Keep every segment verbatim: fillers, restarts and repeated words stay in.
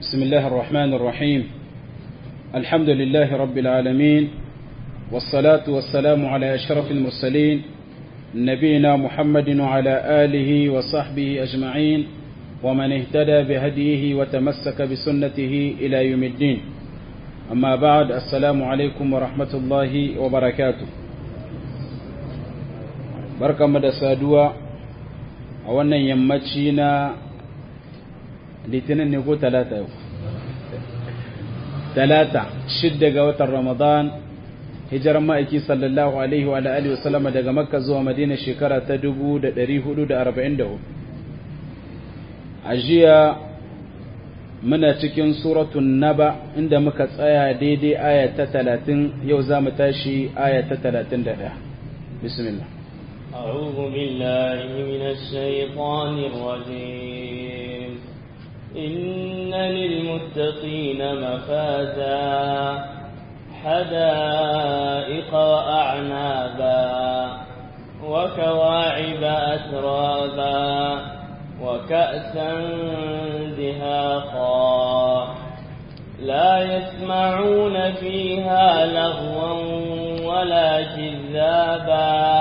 بسم الله الرحمن الرحيم. الحمد لله رب العالمين، والصلاة والسلام على أشرف المرسلين نبينا محمد وعلى آله وصحبه أجمعين ومن اهتدى بهديه وتمسك بسنته إلى يوم الدين. أما بعد، السلام عليكم ورحمة الله وبركاته. بركة مدى سادوة أولا يمتشينا litinin ne ko talata yau talata shidda ga watan ramadan hijiran ma'aiki sallallahu alaihi wa alihi wasallam daga makka zuwa madina shekara ta dubu da ɗari hudu da arba'in da hudu. a jiya muna cikin suratun naba inda muka tsaya daidai aya ta talatin. yau za mu tashi aya ta talatin da ɗaya. bismillah. أعوذ بالله من الشيطان الرجيم. إن للمتقين مفازا حدائق وأعنابا وكواعب أترابا وكأسا دهاقا لا يسمعون فيها لغوا ولا كذابا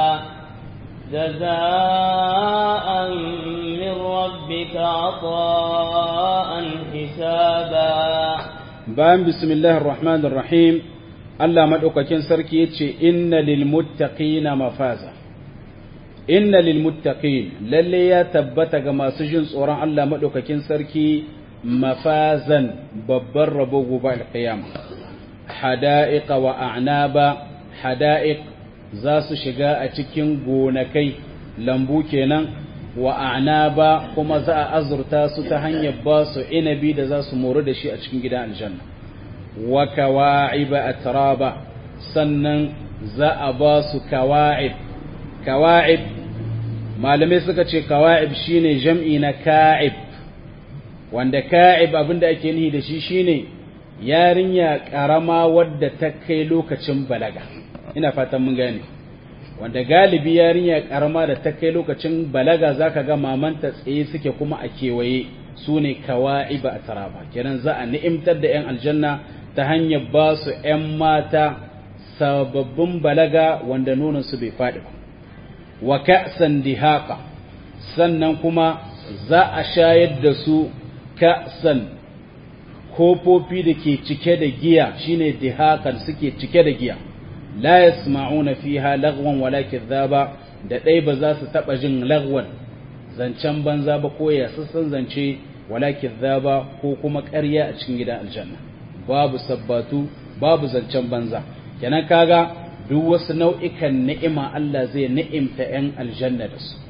جزاء من ربك عطاء حسابا. بام بسم الله الرحمن الرحيم. الله مدوكاكين سركي يتشي إن للمتقين مفازا. إن للمتقين للي يتبت كما سجن صورا الله مدوكاكين سركي مفازا ببر بوغوبا القيامة. حدائق وأعنابا. حدائق za su shiga a cikin gonakai lambu kenan, wa a'naba kuma za a azurta su ta hanyar ba su inabi da za su moru da shi a cikin gidan aljanna, wa kawa'iba atraba, sannan za a ba su kawa'ib. Kawa'ib malamai suka ce kawa'ib shine jam'i na ka'ib, wanda ka'ib abinda ake nihi da shi shine yarinya karama wadda ta kai lokacin balaga. ina fatan mun gane, wanda galibi yarinya karama da ta kai lokacin balaga zaka ga mamanta tsaye suke kuma a kewaye, su ne kawa'iba a taraba. kenan za a ni'imtar da 'yan aljanna ta hanyar ba su 'yan mata sababbin balaga wanda nonansu bai faɗi ba. Wa ka'san dihaqa, sannan kuma za a shayar da su ka'san kofofi da ke cike da giya, shine dihaqan, suke cike da giya. la yasma'una fiha lagwan wala kidhaba, da dai ba za su taba jin lagwan zancen banza ba ko ya sassan zance, wala kidhaba ko kuma ƙarya a cikin gidan aljanna. babu sabbatu, babu zancen banza. kenan kaga duk wasu nau'ikan ni'ima Allah zai ni'imta 'yan aljanna da su.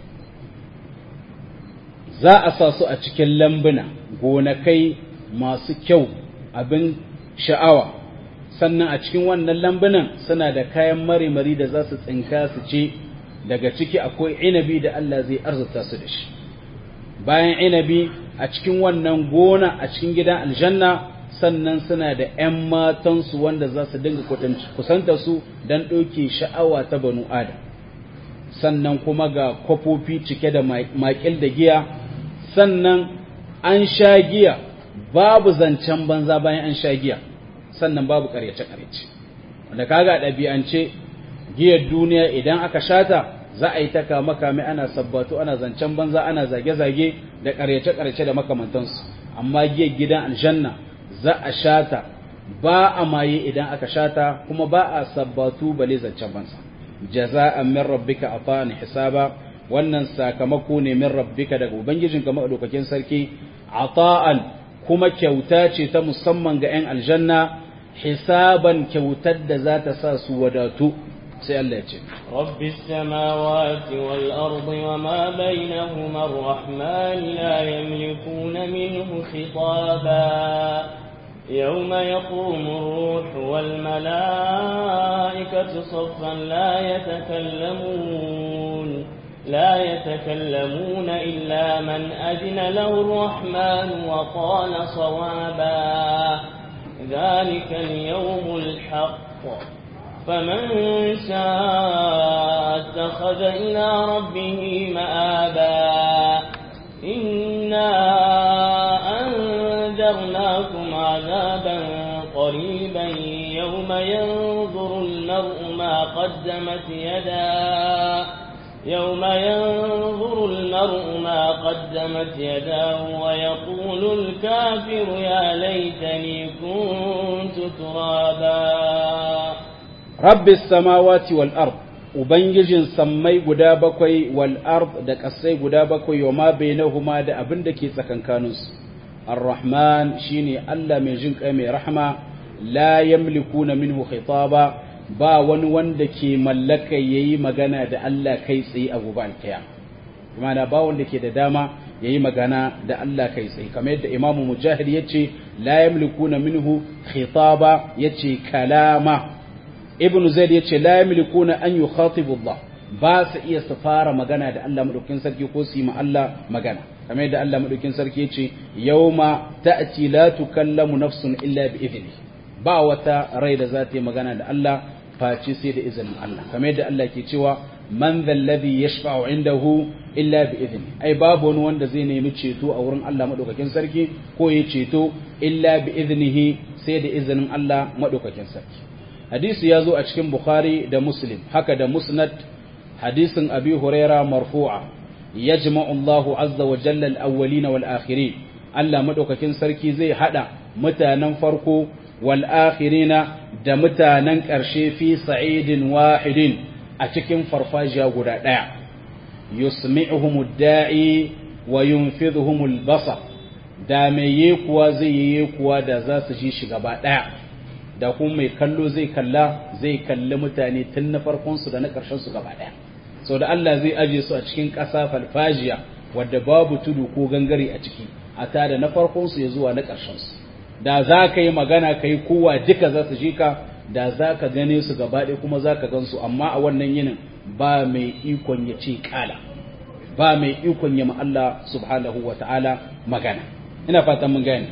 za a sa su a cikin lambuna, gonakai masu kyau, abin sha'awa. sannan a cikin wannan lambunan suna da kayan marimari da za su tsinka su ce, daga ciki akwai inabi da Allah zai arzuta su da shi. bayan inabi a cikin wannan gona a cikin gidan aljanna, sannan suna da 'yan matansu wanda za su dinga kusanta su don ɗauke sha'awa ta banu adam. sannan kuma ga kwafofi cike da makil da giya, sannan an sha giya, babu zancen banza bayan an sha giya, sannan babu ƙaryace-ƙaryace. wanda kaga ɗabi'ance giyar duniya idan aka shata za a yi ta kame-kame, ana sabbatu, ana zancen banza, ana zage-zage da ƙaryace-ƙaryace da makamantansu. amma giyar gidan aljanna za a shata, ba a maye idan aka shata, kuma ba a sabbatu bale zancen banza. jaza'an min rabbika ata'an hisaba, wannan sakamako ne min rabbika daga ubangijinka madaukakin sarki, ata'an kuma kyauta ce ta musamman ga 'yan aljanna, hisaban kyautar da za ta sa su wadatu. sai Allah ya ce, rabbis samawati wal ardi wama bainahuma ar-rahman la yamlikuna minhu khitaba yawma yaqumu ar-ruhu wal malaikatu saffan la yatakallamun لا يتكلمون إلا من أذن له الرحمن وقال صوابا ذلك اليوم الحق فمن شاء اتخذ إلى ربه مآبا إنا أنذرناكم قريبا يوم ينظر المرء ما قدمت يداه يوم ينظر المرء ما قدمت يداه ويقول الكافر يا ليتني كنت ترابا رب السماوات والأرض Ubangijin sammai guda bakwai wal ard da ƙasai guda bakwai wa ma bainahuma da abin da ke tsakankaninsu. Ar-Rahman shine Allah mai jin kai mai rahma, la yamlikuna minhu khitaba, ba wani wanda ke mallaka yayi magana da Allah kai tsaye a gobe alkiyama. Imana ba wanda ke da dama yayi magana da Allah kai tsaye, kamar yadda Imam Mujahid yace la yamlikuna minhu khitaba, yace kalama. Ibn Zaid yace la yamlikuna an yukhatibu Allah, ba su iya su fara magana da Allah madaukakin sarki ko su yi ma Allah magana, kamar yadda Allah madaukakin sarki yace yawma ta'ti la tukallamu nafsun illa bi idhni, ba wata rai da za ta yi magana da Allah face sai da izinin Allah, kamar yadda Allah ke cewa man dhal ladhi yashfa'u indahu illa bi idhni, ai babu wani wanda zai nemi ceto a wurin Allah madaukakin sarki ko ya ceto illa bi idhnihi, sai da izinin Allah madaukakin sarki. Hadisi ya zo a cikin Bukhari da Muslim, haka da Musnad, hadisin Abi Huraira marfu'a, yajma'u Allahu azza wa jalla al-awwalin wal akhirin, Allah madaukakin sarki zai hada mutanen farko wal akhirina da mutanen ƙarshe fi sa'idin wahidin a cikin farfajiya guda ɗaya. Yusmi'uhum ad-da'i wa yunfidhuhum al-basar, da mai yekuwa zai yi yekuwa da za su ji shi gaba ɗaya, da kuma mai kallo zai kalla zai kalli mutane tun na farkonsu da na ƙarshensu gaba ɗaya. Sau da Allah zai aje su a cikin ƙasa falfajiya wadda babu tudu ko gangare a ciki, a tada na farkonsu ya zuwa na ƙarshensu. Da za ka yi magana ka yi kowa duka za su ji ka, da za ka gane su gaba ɗaya kuma za ka gan su, amma a wannan yinin ba mai ikon ya ce ƙala, ba mai ikon ya ma Allah subhanahu wa ta'ala magana. Ina fatan mun gane.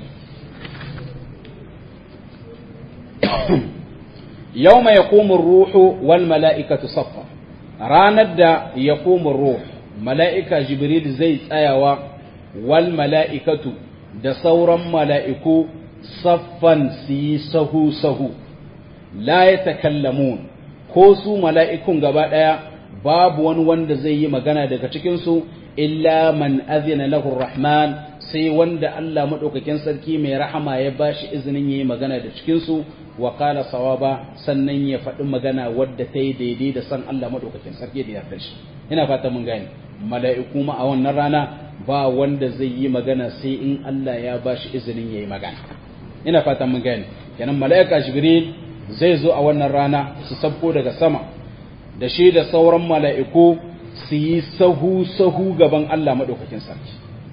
Yawma yaqumu ar-ruhu wal mala'ikatu saffa, ranar da yaqumu ar-ruh, mala'ika Jibril zai tsayawa, wal mala'ikatu da sauran mala'iku saffan su yi sahu sahu, la yatakallamun, ko su mala'ikun gaba ɗaya babu wani wanda zai yi magana daga cikinsu illa man azina lahu ar-rahman, sai wanda Allah madaukakin sarki mai rahama ya bashi izinin yayi magana da cikinsu, wa qala sawaba, sannan ya faɗi magana wadda ta yi daidai da san Allah madaukakin sarki da yarda shi. Ina fata mun gane, mala'iku ma a wannan rana ba wanda zai yi magana sai in Allah ya bashi izinin yayi magana. Ina fata mun gane, kenan mala'ika Jibril zai zo a wannan rana su sabko daga sama da shi da sauran mala'iku su yi sahu sahu gaban Allah madaukakin sarki.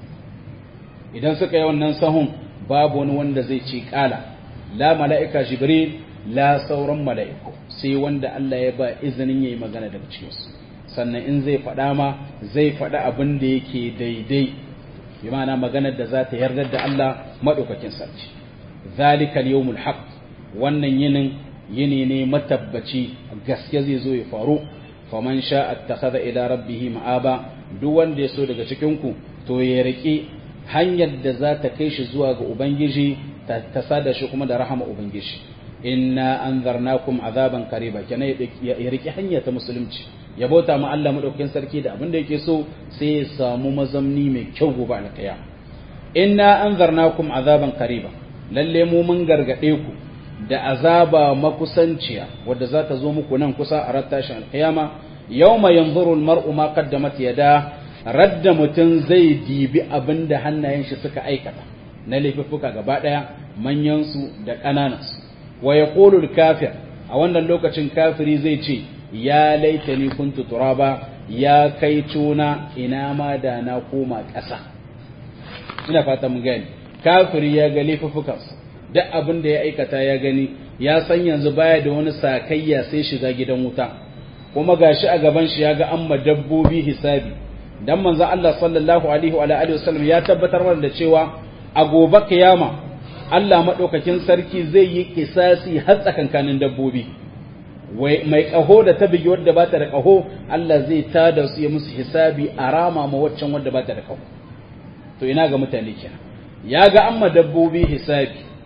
Idan suka yi wannan sahun babu wani wanda zai ce kala, la mala'ika Jibril la sauran mala'iku, sai wanda Allah ya ba izinin yayi magana daga cikinsu. Sannan in zai faɗa ma zai faɗa abin da yake daidai, bi ma'ana maganar da za ta yarda da Allah madaukakin sarki. Zalika al-yawmul haqq, wannan yinin yini ne matabbaci, gaske zai zo ya faru. Faman sha'a attakhadha ila rabbih ma'aba, duk wanda ya so daga cikin ku to ya riki hanyar da za ta kai shi zuwa ga ubangiji, ta sada shi kuma da rahama ubangiji. Inna anzarnakum azaban qariba, kana ya riki hanya ta musulunci, ya bauta ma Allah madaukakin sarki da abin da yake so, sai ya samu mazamni mai kyau gobe alkiyama. Inna anzarnakum azaban qariba, lalle mu mun gargade ku da azaba makusanciya wadda za ta zo muku nan kusa a rattashin alkiyama. Yawma yanzuru almar'u ma qaddamat yada, radda mutun zai dibi abinda hannayen shi suka aikata na laifuka gaba daya, manyan su da kananan su. Wa yaqulu alkafir, a wannan lokacin kafiri zai ce ya laitani kuntu turaba, ya kai tuna ina ma da na koma ƙasa. Ina fata mun gani, kafiri ya ga laifukansa, duk abin da ya aikata ya gani, ya san yanzu baya da wani sakayya sai shiga gidan wuta, kuma gashi a gaban shi ya ga amma dabbobi hisabi. Dan manzo Allah sallallahu alaihi wa alihi wasallam ya tabbatar mana da cewa a gobe kiyama Allah madaukakin sarki zai yi kisasi har tsakankanin dabbobi. Mai kaho da ta bigi wadda ba ta da kaho, Allah zai tada su ya musu hisabi a rama ma waccan wadda ba ta da kaho. To ina ga mutane kenan, ya ga amma dabbobi hisabi,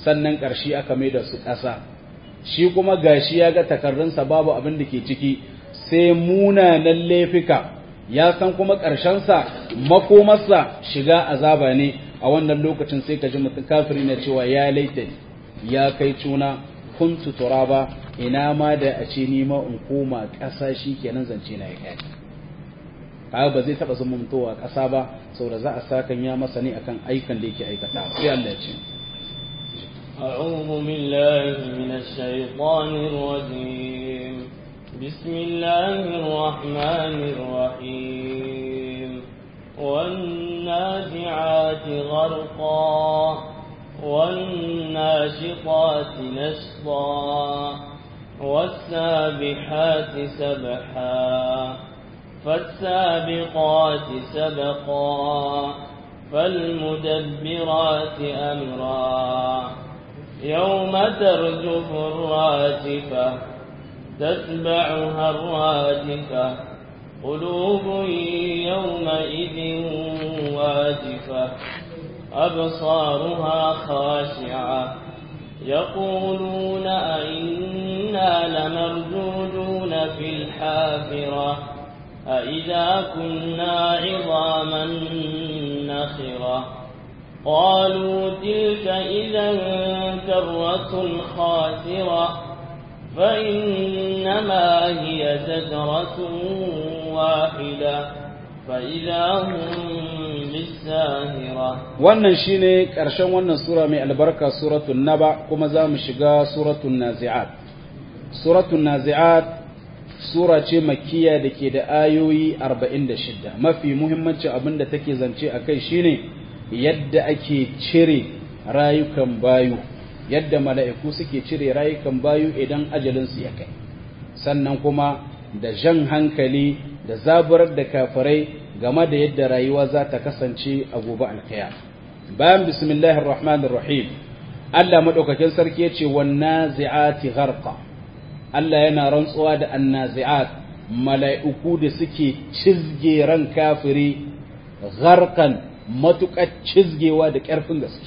sannan ƙarshe aka mai da su ƙasa shi kuma gashi ya ga takardunsa babu abin da ke ciki sai munanan laifuka ya san kuma ƙarshensa makomarsa shiga azaba ne a wannan lokacin sai ka ji mutum kafiri na cewa ya laita ya kai tuna kuntu turaba ina ma da a ce ni ma in koma ƙasa shi kenan zance na ya kai kaga ba zai taba zama mutuwa ƙasa ba saboda za a sakan ya masa ne akan aikan da yake aikata sai Allah ya ce أعوذ بالله من الشيطان الرجيم بسم الله الرحمن الرحيم والنازعات غرقا والناشطات نشطا والسابحات سبحا فالسابقات سبقا فالمدبرات أمرا يوم ترجف الراجفة تتبعها الراجفة قلوب يومئذ واجفة أبصارها خاشعة يقولون أئنا لمردودون في الحافرة أئذا كنا عظاما نخرة قالوا تلك إذا كرة خاسرة فإنما هي زجرة واحدة فإذا هم بالساهرة. wannan shine ƙarshen wannan sura mai albarka suratul naba kuma za mu shiga suratul nazi'at. suratul nazi'at sura ce makkiya da ke da ayoyi arba'in da shida. mafi muhimmanci abin da take zance a kai shine yadda ake cire rayukan bayu, yadda mala'iku suke cire rayukan bayu idan ajalinsu ya kai, sannan kuma da jan hankali da zaburar da kafirai game da yadda rayuwa za ta kasance a gobe alkiyama. bayan bismillahir rahmanir rahim, Allah madaukakin sarki yace wan nazi'ati gharqa. Allah yana rantsuwa da annazi'at, mala'iku da suke cizge ran kafiri gharqan, matuƙar cizgewa da ƙarfin gaske.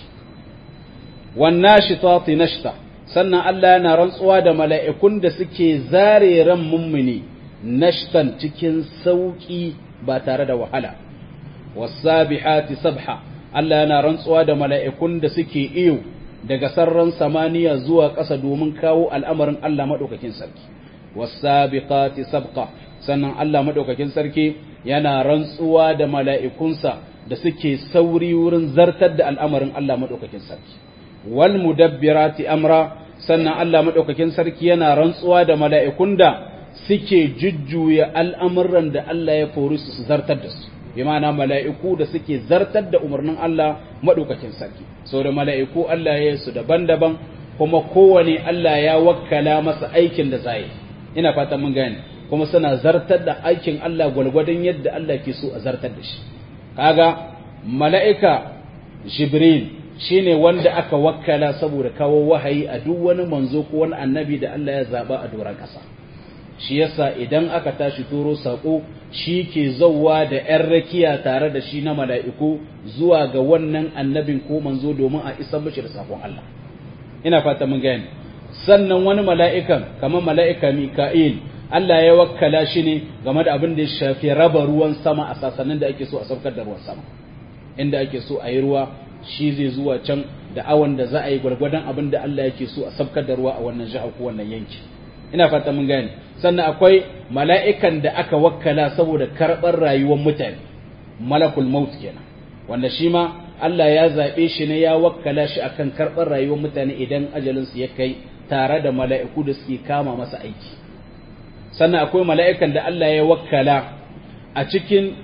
wan nashitati nashta, sannan Allah yana rantsuwa da mala'ikun da suke zare ran mummuni nashtan cikin sauki ba tare da wahala. wasabihati sabha, Allah yana rantsuwa da mala'ikun da suke iyo daga sarran samaniya zuwa ƙasa domin kawo al'amarin Allah madaukakin sarki. wasabiqati sabqa, sannan Allah madaukakin sarki yana rantsuwa da mala'ikunsa da suke sauri wurin zartar da al'amarin Allah madaukakin sarki. wal mudabbirati amra, sannan Allah madaukakin sarki yana rantsuwa da mala'ikun da suke jujjuya al'amuran da Allah ya kori su su zartar da su, bi ma'ana mala'iku da suke zartar da umarnin Allah madaukakin sarki. sau da mala'iku Allah ya yi su daban-daban, kuma kowane Allah ya wakkala masa aikin da zai. ina fatan mun gane, kuma suna zartar da aikin Allah gwalgwadon yadda Allah ke so a zartar da shi. kaga mala'ika Jibril shine wanda aka wakkala saboda kawo wahayi a duk wani manzo ko wani annabi da Allah ya zaba a doron ƙasa. shi yasa idan aka tashi turo sako, shi ke zauwa da ‘yan rakiya tare da shi na mala'iku zuwa ga wannan annabin ko manzo domin a isar mashi da sakon Allah. ina fata mun gani. sannan wani mala'ikan kamar mala'ika Mika'il, Allah ya wakkala shi ne game da abin da ya shafi raba ruwan sama a sasannin da ake so a saukar da ruwan sama. inda ake so a yi ruwa, shi zai zuwa can da awon da za a yi gwargwadon abin da Allah yake so a saukar da ruwa a wannan jiha ko wannan yanki. ina fata mun gane. sannan akwai mala'ikan da aka wakkala saboda karɓar rayuwar mutane, malakul maut kenan, wanda shi ma Allah ya zaɓe shi ne ya wakkala shi akan karɓar rayuwar mutane idan ajalinsu ya kai, tare da mala'iku da suke kama masa aiki. sannan akwai mala'ikan da Allah ya wakkala a cikin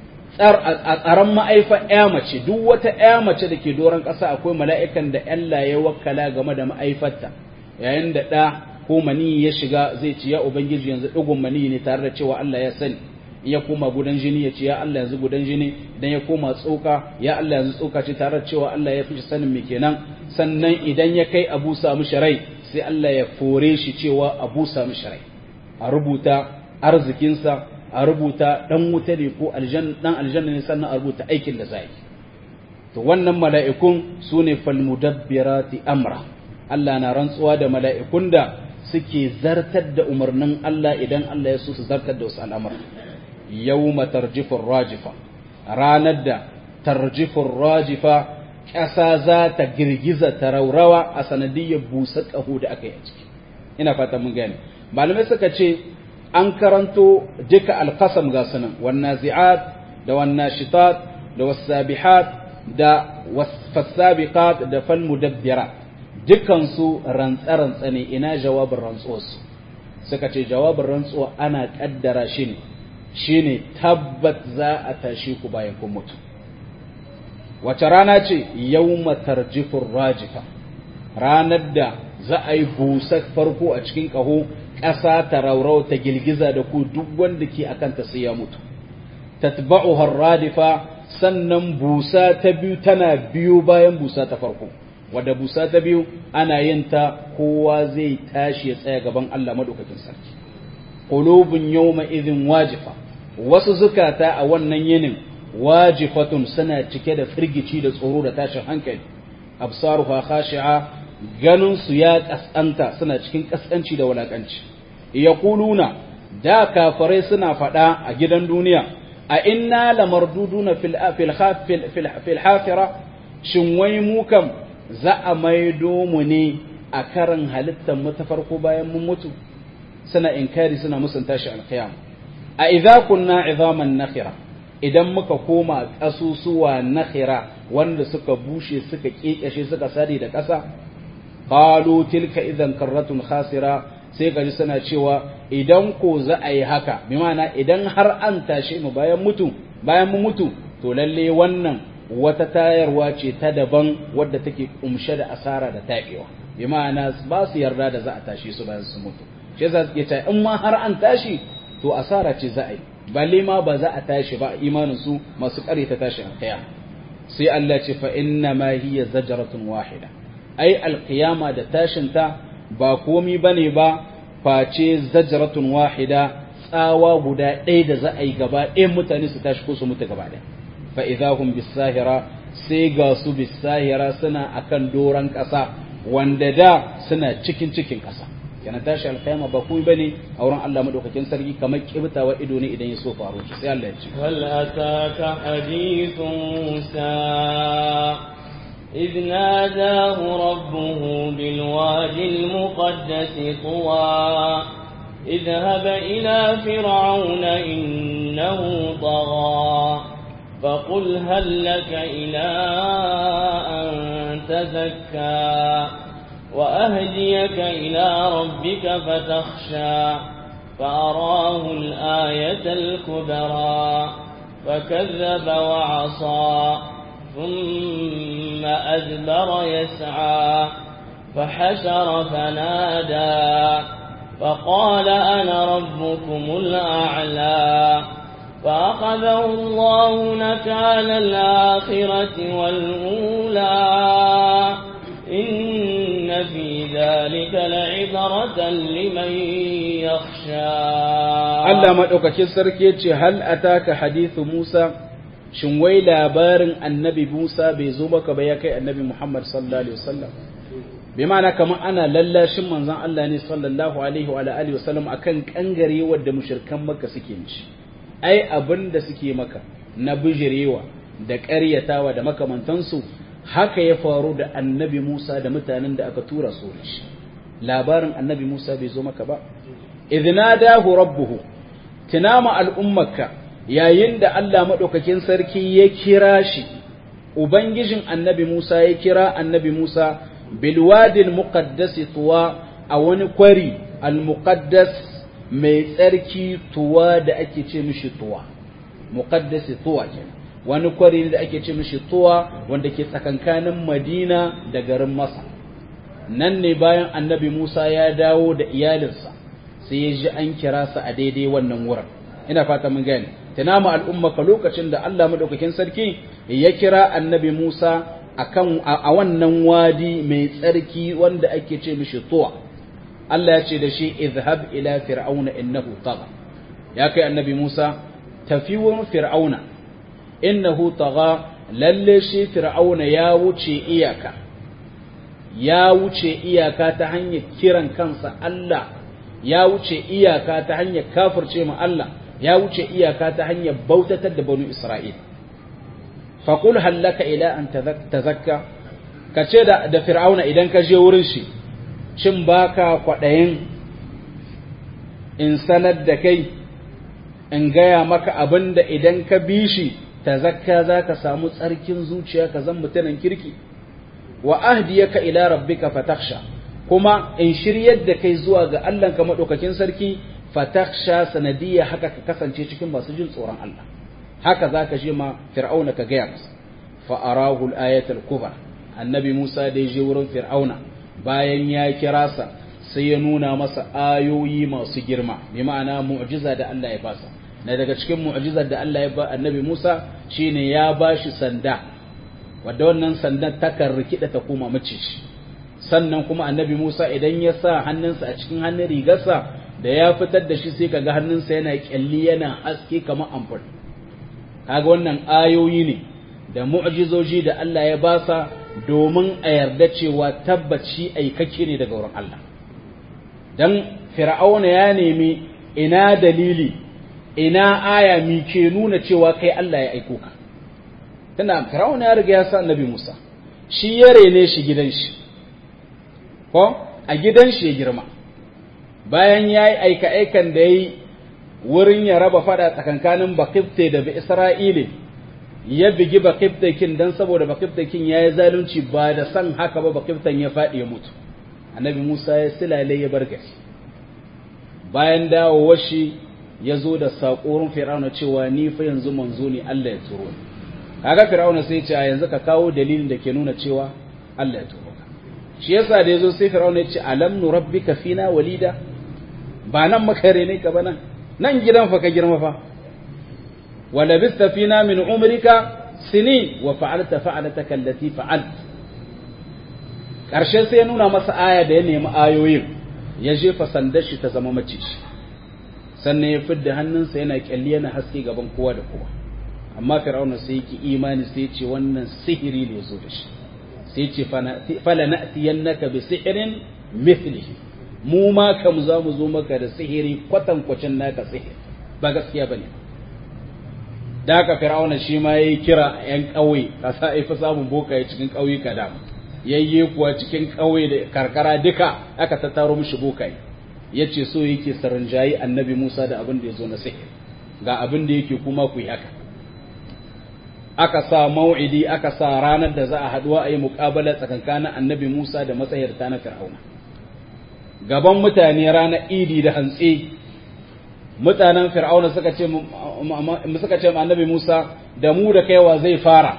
tsaron ma'aifa ‘ya mace, duk wata ‘ya mace da ke doron ƙasa akwai mala'ikan da Allah ya wakkala game da ma'aifarta, yayin da ɗa ko mani ya shiga zai ci ya Ubangiji yanzu ɗigon mani ne tare da cewa Allah ya sani. in ya koma gudan jini ya ce ya Allah yanzu gudan jini, idan ya koma tsoka ya Allah yanzu tsoka ce tare da cewa Allah ya fi sanin me kenan. sannan idan ya kai abu samu sharai sai Allah ya fore shi cewa abu samu sharai, a rubuta arzikinsa, a rubuta dan wuta ne ko aljanna dan aljanna ne, sannan a rubuta aikin da zai. to wannan mala'ikun sune falmudabbirati amra Allah na rantsuwa da mala'ikun da suke zartar da umarnin Allah idan Allah ya so su zartar da wasu al'amura yawma tarjifur rajifa ranar da tarjifur rajifa ƙasa za ta girgiza ta raurawa a sanadiyyar busa ƙaho da aka yi a ciki ina fata mun gane malamai suka ce an karanto duka alqasam ga sunan wan nazi'at da wan nashitat da was sabihat da was fasabiqat da fal mudabbirat dukkan su rantsa-rantsa ne ina jawabin rantsuwar su suka ce jawabin rantsuwa ana kaddara shi ne shine tabbat za a tashi ku bayan kun mutu wace rana ce yawma tarjifur rajifa ranar da za a yi busar farko a cikin ƙaho ƙasa ta raurau ta girgiza da ku duk wanda ke akan ta sai ya mutu tatba'uha radifa sannan busa ta biyu tana biyu bayan busa ta farko wadda busa ta biyu ana yin ta kowa zai tashi ya tsaya gaban Allah madaukakin sarki qulubun yawma idhin wajifa wasu zukata a wannan yinin wajifatun suna cike da firgici da tsoro da tashin hankali absaruha khashi'a ganin su ya kasanta suna cikin kaskanci da walakanci yaquluna da kafirai suna fada a gidan duniya a inna lamarduduna fil fil fil fil hafira shin wai mu kam za a maido mu ne a karan halittar mu ta farko bayan mun mutu suna inkari suna musanta shi alqiyam a idza kunna idhaman nakhira idan muka koma kasusuwa nakhira wanda suka bushe suka kekeshe suka sadi da ƙasa qalu tilka idan karratun khasira sai kaji suna cewa idan ko za a yi haka bi ma'ana idan har an tashi mu bayan mutu bayan mu mutu to lalle wannan wata tayarwa ce ta daban wadda take kumshe da asara da tabewa bi ma'ana ba su yarda da za a tashi su bayan su mutu shi yasa suke cewa in ma har an tashi to asara ce za a yi balle ma ba za a tashi ba imanin su masu kare ta tashi alqiyam sai Allah ce fa inna ma hiya zajratun wahida ai alqiyama da tashin ta ba komi bane ba face zajratun wahida tsawa guda ɗaya da za a yi gaba ɗayan mutane su tashi ko su mutu gaba ɗaya fa idahum bisahira sai ga su bisahira suna akan doran ƙasa wanda da suna cikin cikin ƙasa kana tashi alqiyama ba komai bane a wurin Allah madaukakin sarki kamar kibtawa ido ne idan ya so faru sai Allah ya ce wal ataka hadithun musa إذ ناداه ربه بالوادي المقدس طوى اذهب إلى فرعون إنه طغى فقل هل لك إلى أن تزكى وأهديك إلى ربك فتخشى فأراه الآية الكبرى فكذب وعصى ثم أدبر يسعى فحشر فنادى فقال أنا ربكم الأعلى فأخذه الله نكال الآخرة والأولى إن في ذلك لعبرة لمن يخشى الله مدوكاكين سركي هل أتاك حديث موسى shin wai labarin annabi Musa bai zo maka ba ya kai annabi Muhammad sallallahu alaihi wasallam bi ma'ana kamar ana lallashin manzon Allah ne sallallahu alaihi wa alihi wasallam akan kangare wanda mushrikan Makka suke mishi ai abinda suke maka na bijirewa da ƙaryatawa da makamantansu haka ya faru da annabi Musa da mutanen da aka tura su shi labarin annabi Musa bai zo maka ba idnadahu rabbuhu tinama al'ummaka yayin da Allah maɗaukakin sarki ya kira shi, Ubangijin annabi Musa ya kira annabi Musa bilwadil muqaddasi tuwa a wani kwari al-muqaddas mai tsarki tuwa da ake ce mishi tuwa, muqaddasi tuwa ke wani kwari da ake ce mishi tuwa wanda ke tsakankanin Madina da garin Masa. Nan ne bayan annabi Musa ya dawo da iyalinsa sai ya ji an kira sa a daidai wannan wurin. Ina fata mun gane. Tunama al'ummaka lokacin da Allah madaukakin sarki ya kira annabi Musa akan a wannan wadi mai tsarki wanda ake ce mishi tuwa Allah ya ce da shi izhab ila fir'auna innahu tagha ya kai annabi Musa tafi wurin fir'auna innahu tagha lalle shi fir'auna ya wuce iyaka ya wuce iyaka ta hanyar kiran kansa Allah ya wuce iyaka ta hanyar kafirce ma Allah ya wuce iyaka ta hanyar bautatar da banu Isra'il faqul hal laka ila an tazakka kace da da fir'auna idan ka je wurin shi shin baka kwadayin in sanar da kai in gaya maka abinda idan ka bi shi tazakka zaka samu tsarkin zuciya ka zan mutanen kirki wa ahdiyaka ila rabbika fatakhsha kuma in shiryar da kai zuwa ga Allah ka madaukakin sarki fatakhsha sanadiyya haka ka kasance cikin masu jin tsoron Allah haka zaka je ma fir'auna ka gaya masa fa arahu al-ayat al-kubra annabi Musa da je wurin fir'auna bayan ya kira sa sai ya nuna masa ayoyi masu girma bi ma'ana mu'jiza da Allah ya basa na daga cikin mu'jizar da Allah ya ba annabi Musa shine ya bashi sanda wadda wannan sandan takan rikida ta koma maciji sannan kuma annabi Musa idan ya sa hannunsa a cikin hannun rigarsa da ya fitar da shi sai kaga hannunsa yana kyalli yana haske kamar amfur kaga wannan ayoyi ne da mu'jizoji da Allah ya basa domin a yarda cewa tabbaci aikake ne daga wurin Allah dan fir'auna ya nemi ina dalili ina aya mi ke nuna cewa kai Allah ya aiko ka tana fir'auna ya riga ya sa annabi Musa shi ya rene shi gidan shi ko a gidan shi ya girma bayan yayi aika aikan da yayi wurin ya raba fada tsakankanin Bakifte da bi Isra'ili ya bigi Bakifte kin dan saboda Bakifte kin yayi zalunci ba da san haka ba Bakiftan ya fadi ya mutu annabi Musa ya silale ya bar gari bayan dawowar shi ya zo da saƙorin fir'auna cewa ni fa yanzu manzo ne Allah ya turo ni kaga fir'auna sai ya ce a yanzu ka kawo dalilin da ke nuna cewa Allah ya turo ka shi yasa da yazo sai fir'auna ya ce alam nurabbika fina walida ba nan makare ne ka ba nan nan gidan fa ka girma fa wala bista fina min umrika sini wa fa'alta fa'alataka allati fa'alt karshe sai ya nuna masa aya da ya nemi ayoyin ya jefa sandar shi ta zama maciji sannan ya fidda hannunsa yana kyalli yana haske gaban kowa da kowa amma fir'auna sai yake imani sai ya ce wannan sihiri ne zo da shi sai ya ce fala na'tiyannaka bi sihrin mithlihi mu ma kam za mu zo maka da sihiri kwatan kwacin naka sihiri ba gaskiya bane da haka fir'auna shi ma yayi kira yan kauye kasa ai fa samun bokaye cikin kauye kada yayye kuwa cikin kauye da karkara duka aka tattaro mishi bokaye yace so yake saranjayi annabi Musa da abin da yazo na sihiri ga abin da yake kuma ku yi haka aka sa mau'idi aka sa ranar da za a haduwa a yi muƙabala tsakankanin annabi Musa da matsayarta na Fir'auna gaban mutane ranar idi da hantsi mutanen Fir'auna suka ce suka ce annabi Musa da mu da kaiwa zai fara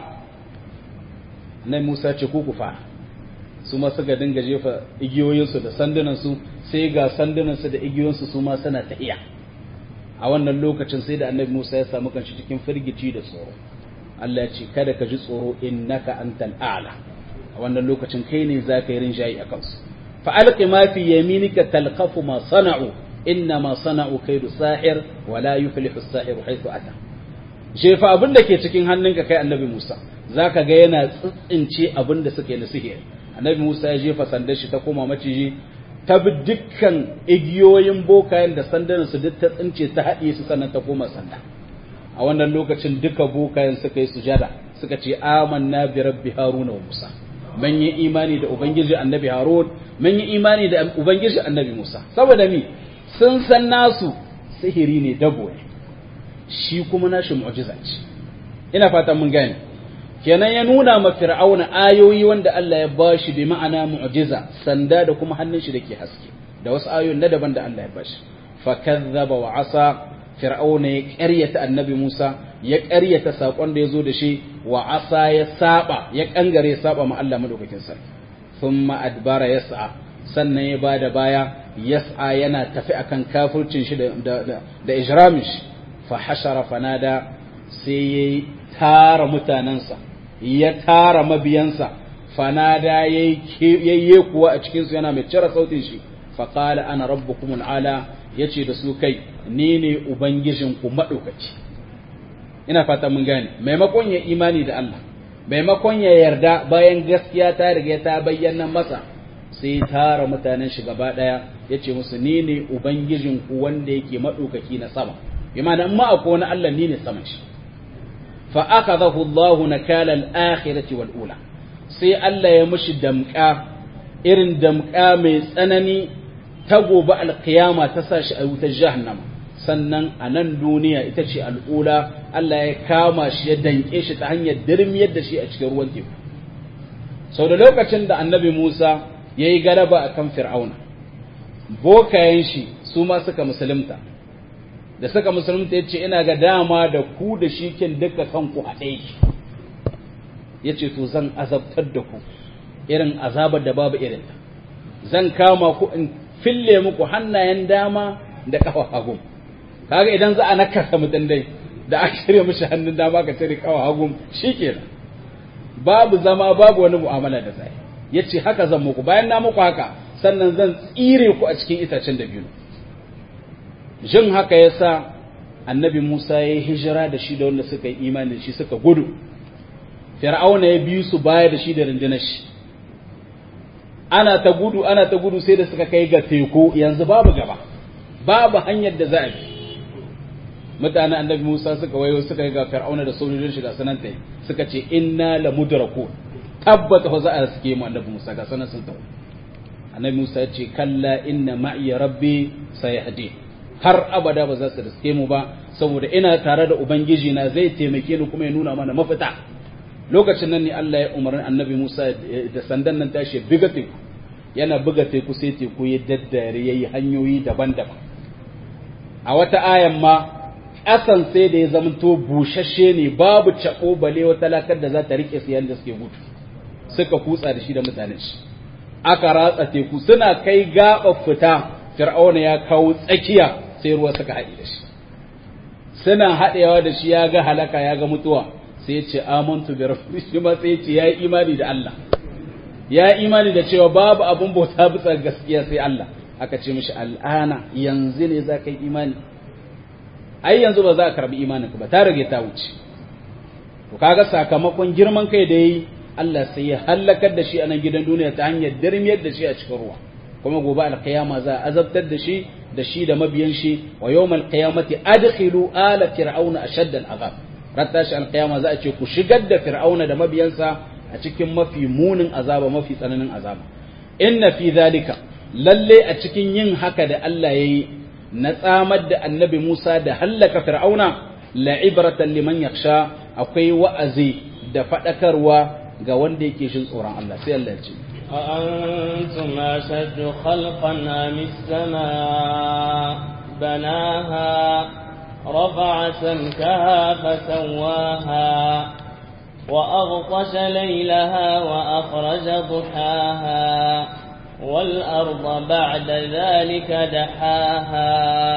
annabi Musa ce ku ku fara su ma suka dinga jefa igiyoyinsu da sandunansu sai ga sandunansu da igiyoyinsu su ma suna tahiya a wannan lokacin sai da annabi Musa ya samu kanshi cikin firgici da tsoro Allah ya ce kada ka ji tsoro innaka antal a'la a wannan lokacin kai ne zaka yi rinjayi a kansu fa alqi ma fi yaminika talqafu ma sana'u inna ma sana'u kaidu sahir wa la yuflihu as-sahiru haythu ata jefa abin da ke cikin hannunka kai annabi Musa zaka ga yana tsitsince abin da suke na sihiri annabi Musa ya jefa sandar shi ta koma maciji ta bi dukkan igiyoyin bokayen da sandan su duk ta tsince ta haɗe su sannan ta koma sanda a wannan lokacin duka bokayen suka yi sujada suka ce amanna bi rabbi haruna wa musa mun yi imani da ubangiji annabi harun mun yi imani da ubangiji annabi musa saboda mi sun san nasu sihiri ne dabo ne shi kuma nashi mu'jiza ce ina fatan mun gane kenan ya nuna ma fir'auna ayoyi wanda Allah ya bashi bi ma'ana mu'jiza sanda da kuma hannun shi dake haske da wasu ayoyin na daban da Allah ya bashi fa kazzaba wa asa fir'auna ya ƙaryata annabi Musa ya ƙaryata sakon da yazo da shi wa asa ya saba ya kangare saba ma Allah madaukakin sarki thumma adbara yas'a sannan ya bada baya yas'a yana tafi akan kafircin shi da da, da ijramin shi fa hashara fanada sai ya tara mutanansa ya tara mabiyansa fanada yayye kuwa a cikinsu yana mai cire sautin shi faƙala ana rabbukumul ala yace da su kai ni ne ubangijinku maɗaukaci ina fata mun gane maimakon ya imani da Allah maimakon ya yarda bayan gaskiya ta riga ta bayyana masa sai tara mutanen shi gaba daya yace musu ni ne ubangijin ku wanda yake madaukaki na sama bi ma'ana amma akwai wani Allah ni ne saman shi fa akhadahu Allahu nakala al-akhirati wal ula sai Allah ya mushi damka irin damka mai tsanani ta gobe al-qiyama ta sashi a wutar jahannama sannan a nan duniya ita ce al'ula Allah ya kama shi ya danke shi ta hanyar dirmiyar da shi a cikin ruwan teku sau da lokacin da annabi Musa ya yi galaba a kan fir'auna bokayen shi su ma suka musulunta da suka musulunta ya ce ina ga dama da ku da shi kin duka kanku a ɗaya ya ce to zan azabtar da ku irin azabar da babu irinta zan kama ku in fille muku hannayen dama da kafa hagu kaga idan za a nakasa mutum dai da aka shirya mishi hannun dama ka cire kawa hagu shikenan babu zama babu wani mu'amala da zai yace haka zan muku bayan na muku haka sannan zan tsire ku a cikin itacen da biyu jin haka yasa annabi Musa ya yi hijira da shi da wanda suka yi imani da shi suka gudu fir'auna ya biyu su baya da shi da rundunar shi ana ta gudu ana ta gudu sai da suka kai ga teku yanzu babu gaba babu hanyar da za a bi mutanen annabi Musa suka wayo suka ga Fir'auna da sojojin shi ga sananta suka ce inna la mudraku tabbata fa za a suke mu annabi Musa ga sanan sun tawo annabi Musa ya ce kalla inna ma'i rabbi sayahdi har abada ba za su riske mu ba saboda ina tare da ubangiji na zai taimake ni kuma ya nuna mana mafita lokacin nan ne Allah ya umarni annabi Musa da sandan nan tashi buga teku yana buga teku sai teku ya daddare yayi hanyoyi daban-daban a wata ayan ma ƙasan sai da ya zamanto bushashe ne babu cako bale wata lakar da za ta rike su yanda suke gudu suka kutsa da shi da mutanen shi aka ratsa teku suna kai gaba fita fir'auna ya kawo tsakiya sai ruwa suka haɗe da shi suna haɗewa da shi ya ga halaka ya ga mutuwa sai ya ce amantu bi rabbi shi ma sai ya ce ya yi imani da Allah ya yi imani da cewa babu abun bauta bisa gaskiya sai Allah aka ce mishi al'ana yanzu ne za ka yi imani ai yanzu ba za ka karbi imaninka ba ta rage ta wuce to kaga sakamakon girman kai da yi Allah sai ya halakar da shi a nan gidan duniya ta hanyar dirmiyar da shi a cikin ruwa kuma gobe alqiyama za a azabtar da shi da shi da mabiyan shi wa yawmal qiyamati adkhilu ala fir'auna ashadda al'azab ratta shi alqiyama za a ce ku shigar da fir'auna da mabiyansa a cikin mafi munin azaba mafi tsananin azaba inna fi zalika lalle a cikin yin haka da Allah yayi na tsamar da annabi Musa da hallaka fir'auna la'ibratan liman yakhsha akwai wa'azi da fadakarwa ga wanda yake shin tsoron Allah sai Allah ya ce أأنتم أشد خلقا أم السماء بناها رفع سمكها فسواها وأغطش ليلها وأخرج ضحاها والأرض بعد ذلك دحاها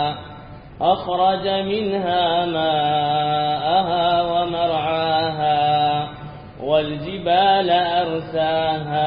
أخرج منها ماءها ومرعاها والجبال أرساها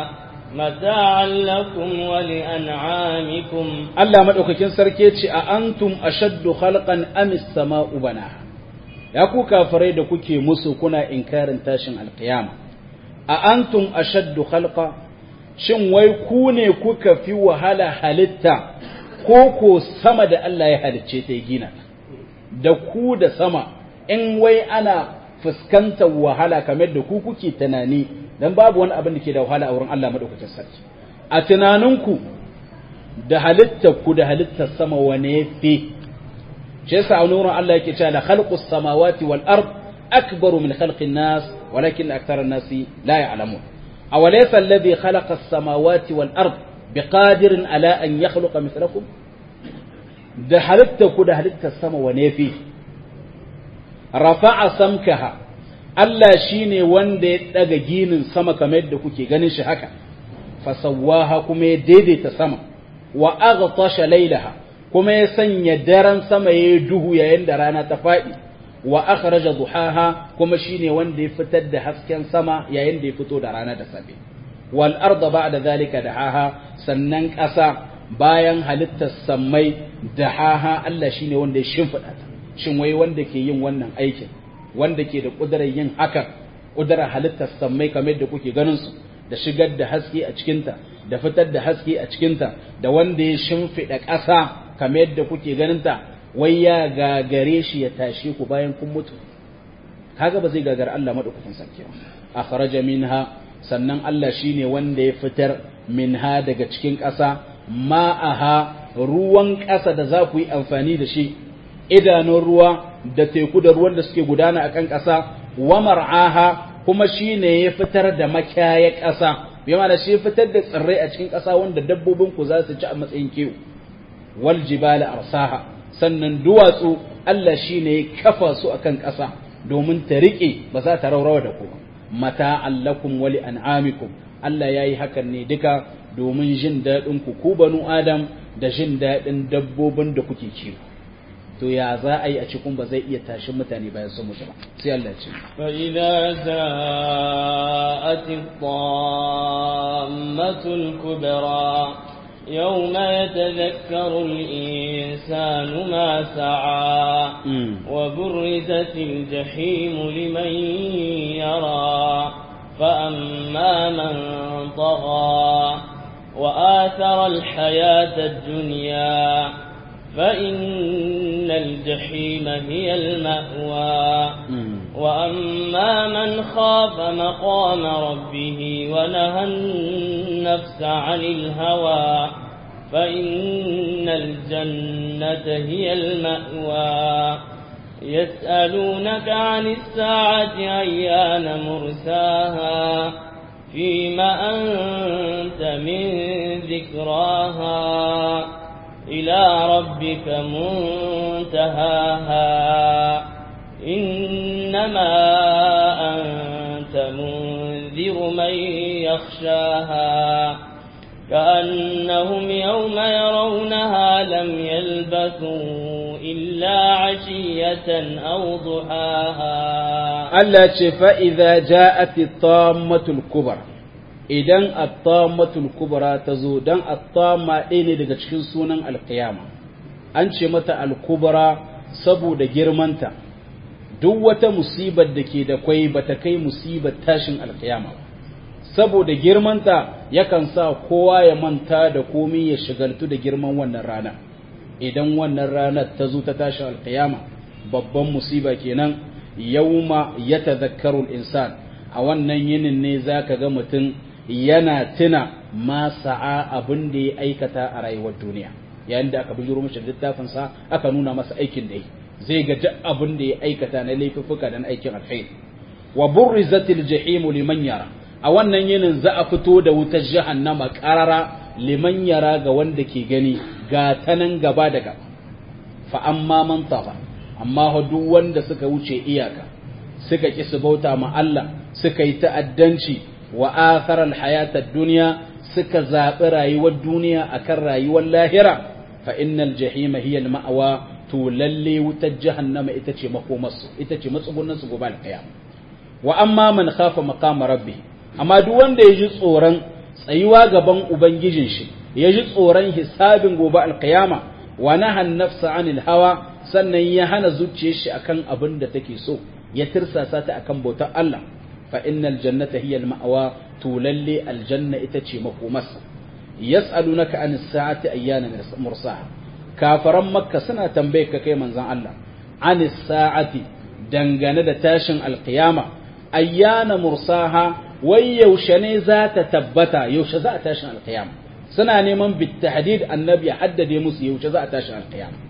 متاعا لكم ولأنعامكم الله مدوكاكين سركي أأنتم أشد خلقا أم السماء بناها يا ku kafirai da kuke musu kuna inkarin tashin alqiyama a antum ashaddu khalqa shin wai ku ne kuka fi wahala halitta ko ko sama da Allah ya halicce ta gina da ku da sama in wai ana fuskantar wahala kamar da ku kuke tunani dan babu wani abin da ke da wahala a wurin Allah madaukakin sarki a tunaninku da halittar ku da halittar sama wane fi shi yasa a wurin Allah yake cewa la khalqus samawati wal ard akbaru min khalqin nas walakin akthara an-nasi la ya'lamun awalaysa alladhi khalaqa as-samawati wal ard biqadirin ala an yakhluqa mithlakum da halittar ku da halittar sama wane fi rafa'a samkaha Allah shine wanda ya daga ginin sama kamar yadda kuke ganin shi haka fasawwaha kuma ya daidaita sama wa aghtasha laylaha kuma ya sanya daren sama yayi duhu yayin da rana ta fadi wa akhraja duhaha kuma shine wanda ya fitar da hasken sama yayin da ya fito da rana da safe wal arda ba'da zalika dahaha sannan ƙasa bayan halittar sammai dahaha Allah shine wanda ya shimfida ta shin wai wanda ke yin wannan aikin wanda ke da kudurar yin hakan ƙudurar halittar sammai kamar da kuke ganin su da shigar da haske a cikinta da fitar da haske a cikinta da wanda ya shimfiɗa ƙasa kamar yadda kuke ganinta wai ya gagare shi ya tashe ku bayan kun mutu kaga ba zai gagara Allah madaukakin sarki ba akhraja minha sannan Allah shine wanda ya fitar minha daga cikin ƙasa ma'aha ruwan ƙasa da za ku yi amfani da shi idanun ruwa da teku da ruwan da suke gudana akan ƙasa wa mar'aha kuma shine ya fitar da makiyaya ƙasa bi ma'ana shi fitar da tsirrai a cikin ƙasa wanda dabbobin ku za su ci a matsayin kiwo wal jibala arsaha sannan duwatsu Allah shine ya kafa su akan ƙasa domin ta riƙe ba za ta raurawa da ku mata allakum wa li an'amikum Allah yayi hakan ne duka domin jin daɗin ku ku banu adam da jin daɗin dabbobin da kuke kiwo to ya za a yi a cikin ba zai iya tashin mutane bayan sun mutu ba sai Allah ce fa idza za'ati tammatul kubra yawma yatadhakkaru al-insanu ma sa'a wa burrizatil jahim liman yara fa amma man tagha wa athara al-hayata ad-dunya فإن الجحيم هي المأوى وأما من خاف مقام ربه ونهى النفس عن الهوى فإن الجنة هي المأوى يسألونك عن الساعة أيان مرساها فيما أنت من ذكراها إلى ربك منتهاها إنما أنت منذر من يخشاها كأنهم يوم يرونها لم يلبثوا إلا عشية أو ضحاها التي فإذا جاءت الطامة الكبرى idan at-tammatul kubra tazo dan at-tamma ɗaya ne daga cikin sunan al-qiyama an ce mata al-kubra saboda girmanta duk wata musibar da ke da kwai bata kai musibar tashin al-qiyama saboda girmanta yakan sa kowa ya manta da komai ya shigaltu da girman wannan rana idan wannan ranar ta zo ta tashin al-qiyama babban musiba kenan yawma yatadhakkaru al-insan a wannan yinin ne zaka ga mutum yana tuna ma sa'a abin da ya aikata a rayuwar duniya yayin da aka bijiro mishi littafin sa aka nuna masa aikin da yi zai ga duk abin da ya aikata na laifuffuka da na aikin alkhairi wa burrizatil jahim liman yara a wannan yinin za a fito da wutar jahannama qarara liman yara ga wanda ke gani ga tanan gaba da gaba fa amma man tafa amma duk wanda suka wuce iyaka suka ki su bauta ma Allah suka yi ta'addanci wa athara alhayata ad-dunya suka zabi rayuwar duniya akan rayuwar lahira fa innal jahima hiya al-ma'wa to lalle wutar jahannama ita ce makomarsu ita ce matsugunan su gobe al-qiyam wa amma man khafa maqama rabbih amma duk wanda yaji tsoron tsayuwa gaban ubangijin shi yaji tsoron hisabin gobe al-qiyama wa naha an-nafsa 'anil hawa sannan ya hana zuciyar shi akan abin da take so ya tirsasa ta akan bautar Allah fa innal jannata hiya al-ma'wa tulalli al-janna ita ce makomarsa yas'alunaka anis sa'ati ayyana mursaha kafaran makka suna tambaye ka kai manzon Allah anis sa'ati dangane da tashin al-qiyama ayyana mursaha wai yaushe ne za ta tabbata yaushe za a tashin al-qiyama suna neman bitahdid annabi ya haddade musu yaushe za a tashin al-qiyama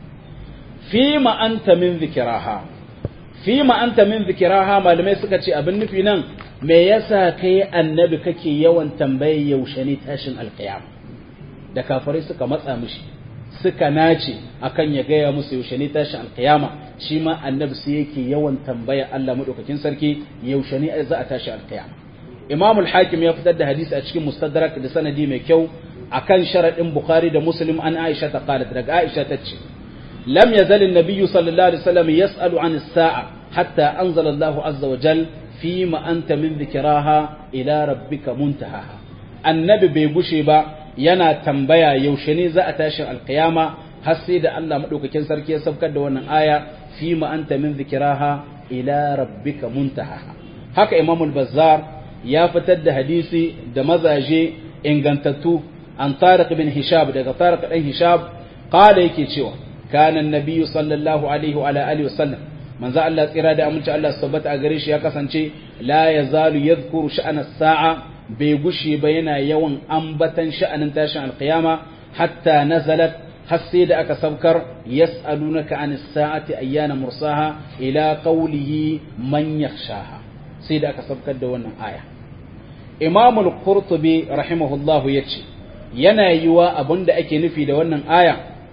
fima anta min dhikraha fima anta min dhikraha malamai suka ce abin nufi nan me yasa kai annabi kake yawan tambaye yaushe ne tashin alqiyama da kafirai suka matsa mishi suka nace akan ya gaya musu yaushe ne tashin alqiyama shi ma annabi sai yake yawan tambaya Allah madaukakin sarki yaushe ne za a tashi alqiyama Imam al-Hakim ya fitar da hadisi a cikin Mustadrak da sanadi mai kyau akan sharadin Bukhari da Muslim an Aisha ta qalat daga Aisha tace lam yazal an-nabiy sallallahu alaihi wasallam yas'alu 'an as-sa'a hatta anzala Allah azza wa jal fima anta min dhikraha ila rabbika muntaha annabi bai gushe ba yana tambaya yaushe ne za a tashi alqiyama har sai da Allah madaukakin sarki ya saukar da wannan aya fima anta min dhikraha ila rabbika muntaha haka Imam al-Bazzar ya fitar da hadisi da mazaje ingantattu an Tariq bin Hishab daga Tariq dan Hishab qala yake cewa kana an-nabiy sallallahu alaihi wa alihi wa sallam manzo Allah tsira da aminci Allah tabbata a gare shi ya kasance la yazalu yadhkuru sha'ana as-sa'a bai gushi ba yana yawan ambatan sha'anin tashin alqiyama hatta nazalat har sai da aka saukar yas'alunaka anis sa'ati ayyana mursaha ila qawlihi man yakhshaha sai da aka saukar da wannan aya Imam al-Qurtubi rahimahullahu yace yana yiwa abinda ake nufi da wannan aya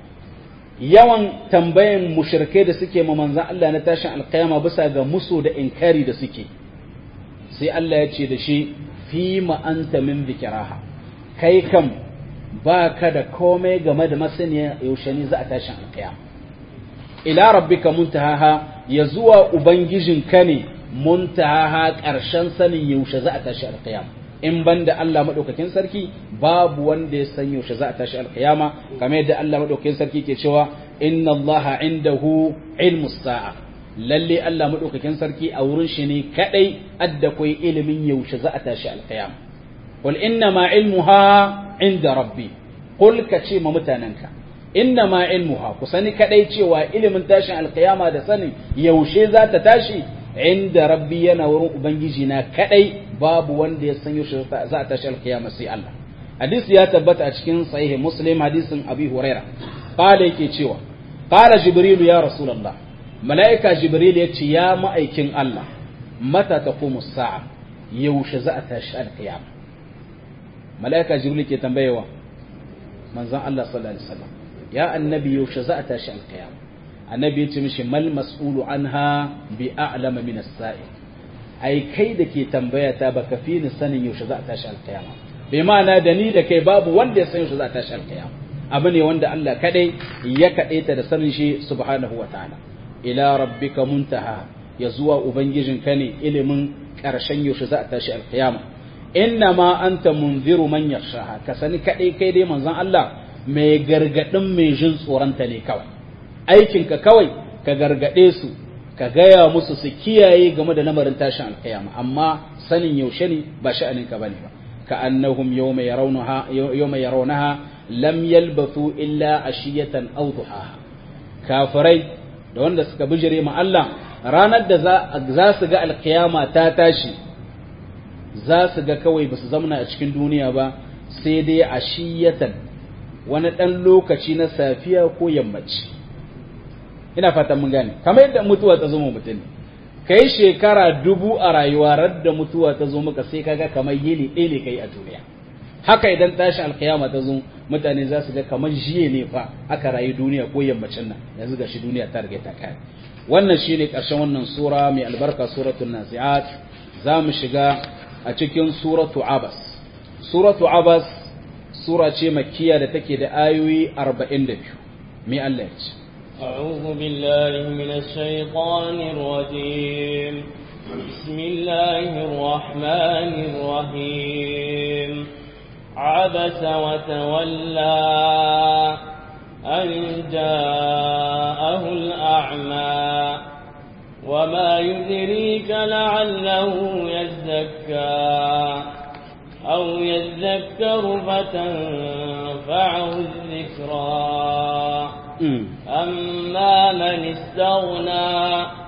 yawan tambayan mushrikai da suke ma manzon Allah na tashin alqiyama bisa ga musu da inkari da suke sai Allah ya ce da shi fi ma anta min dhikraha kai kam baka da komai game da masaniya yaushe ne za a tashin alqiyama ila rabbika muntahaha ya zuwa ubangijinka ne muntahaha karshen sanin yaushe za a tashi alqiyama in banda Allah madaukakin sarki babu wanda ya san yaushe za a tashi alqiyama kamar yadda Allah madaukakin sarki ke cewa inna Allaha indahu ilmus sa'a lalle Allah madaukakin sarki a wurin shi ne kadai adda koi ilimin yaushe za a tashi alqiyama qul inna ma ilmuha inda rabbi qul ka ce ma mutananka inna ma ilmuha ku sani kadai cewa ilimin tashin alqiyama da sanin yaushe za ta tashi inda rabbi yana wurin ubangiji na kadai babu wanda ya san yaushe za a tashi alqiyama sai Allah hadisi ya tabbata a cikin sahih muslim hadisin abi huraira qala yake cewa qala jibril ya rasulullah malaika jibril ya ce ya ma'aikin Allah mata taqumu sa'a yaushe za a tashi alqiyama malaika jibril ke tambayewa manzon Allah sallallahu alaihi wasallam ya annabi yaushe za a tashi alqiyama annabi ya ce mishi mal mas'ulu anha bi a'lama min as-sa'il ai kai da ke tambaya ta baka fi ni sanin yaushe za a tashi alqiyama bai ma'ana da ni da kai babu wanda ya san yaushe za a tashi alqiyama abu ne wanda Allah kadai ya kadaita da sanin shi subhanahu wataala ila rabbika muntaha ya zuwa ubangijinka ne ilimin karshen yaushe za a tashi alqiyama inna ma anta munziru man yakhshaha ka sani kadai kai dai manzon Allah mai gargadin mai jin tsoronta ne kawai aikinka kawai ka gargade su ka gaya musu su kiyaye game da lamarin tashin alkiyama amma sanin yaushe ne ba sha'anin ka bane ba ka annahum yawma yarawnaha yawma yarawnaha lam yalbathu illa ashiyatan aw duhaha kafirai da wanda suka bijire ma Allah ranar da za su ga alkiyama ta tashi za su ga kawai ba su zamana a cikin duniya ba sai dai ashiyatan wani dan lokaci na safiya ko yammaci ina fatan mun gane kamar yadda mutuwa ta zo mu mutum kai shekara dubu a rayuwa radda mutuwa ta zo maka sai kaga kamar yini ɗaya ne kai a duniya haka idan tashi alkiyama ta zo mutane za su ga kamar jiye ne fa aka rayu duniya ko yammacin nan yanzu ga shi duniya ta riga ta kai wannan shine karshen wannan sura mai albarka suratul nazi'at za mu shiga a cikin suratu abas suratu abas sura ce makkiya da take da ayoyi arba'in da biyu mai Allah ya ce أعوذ بالله من الشيطان الرجيم بسم الله الرحمن الرحيم عبس وتولى أن جاءه الأعمى وما يدريك لعله يزكى أو يذكر فتنفعه الذكرى أما من استغنى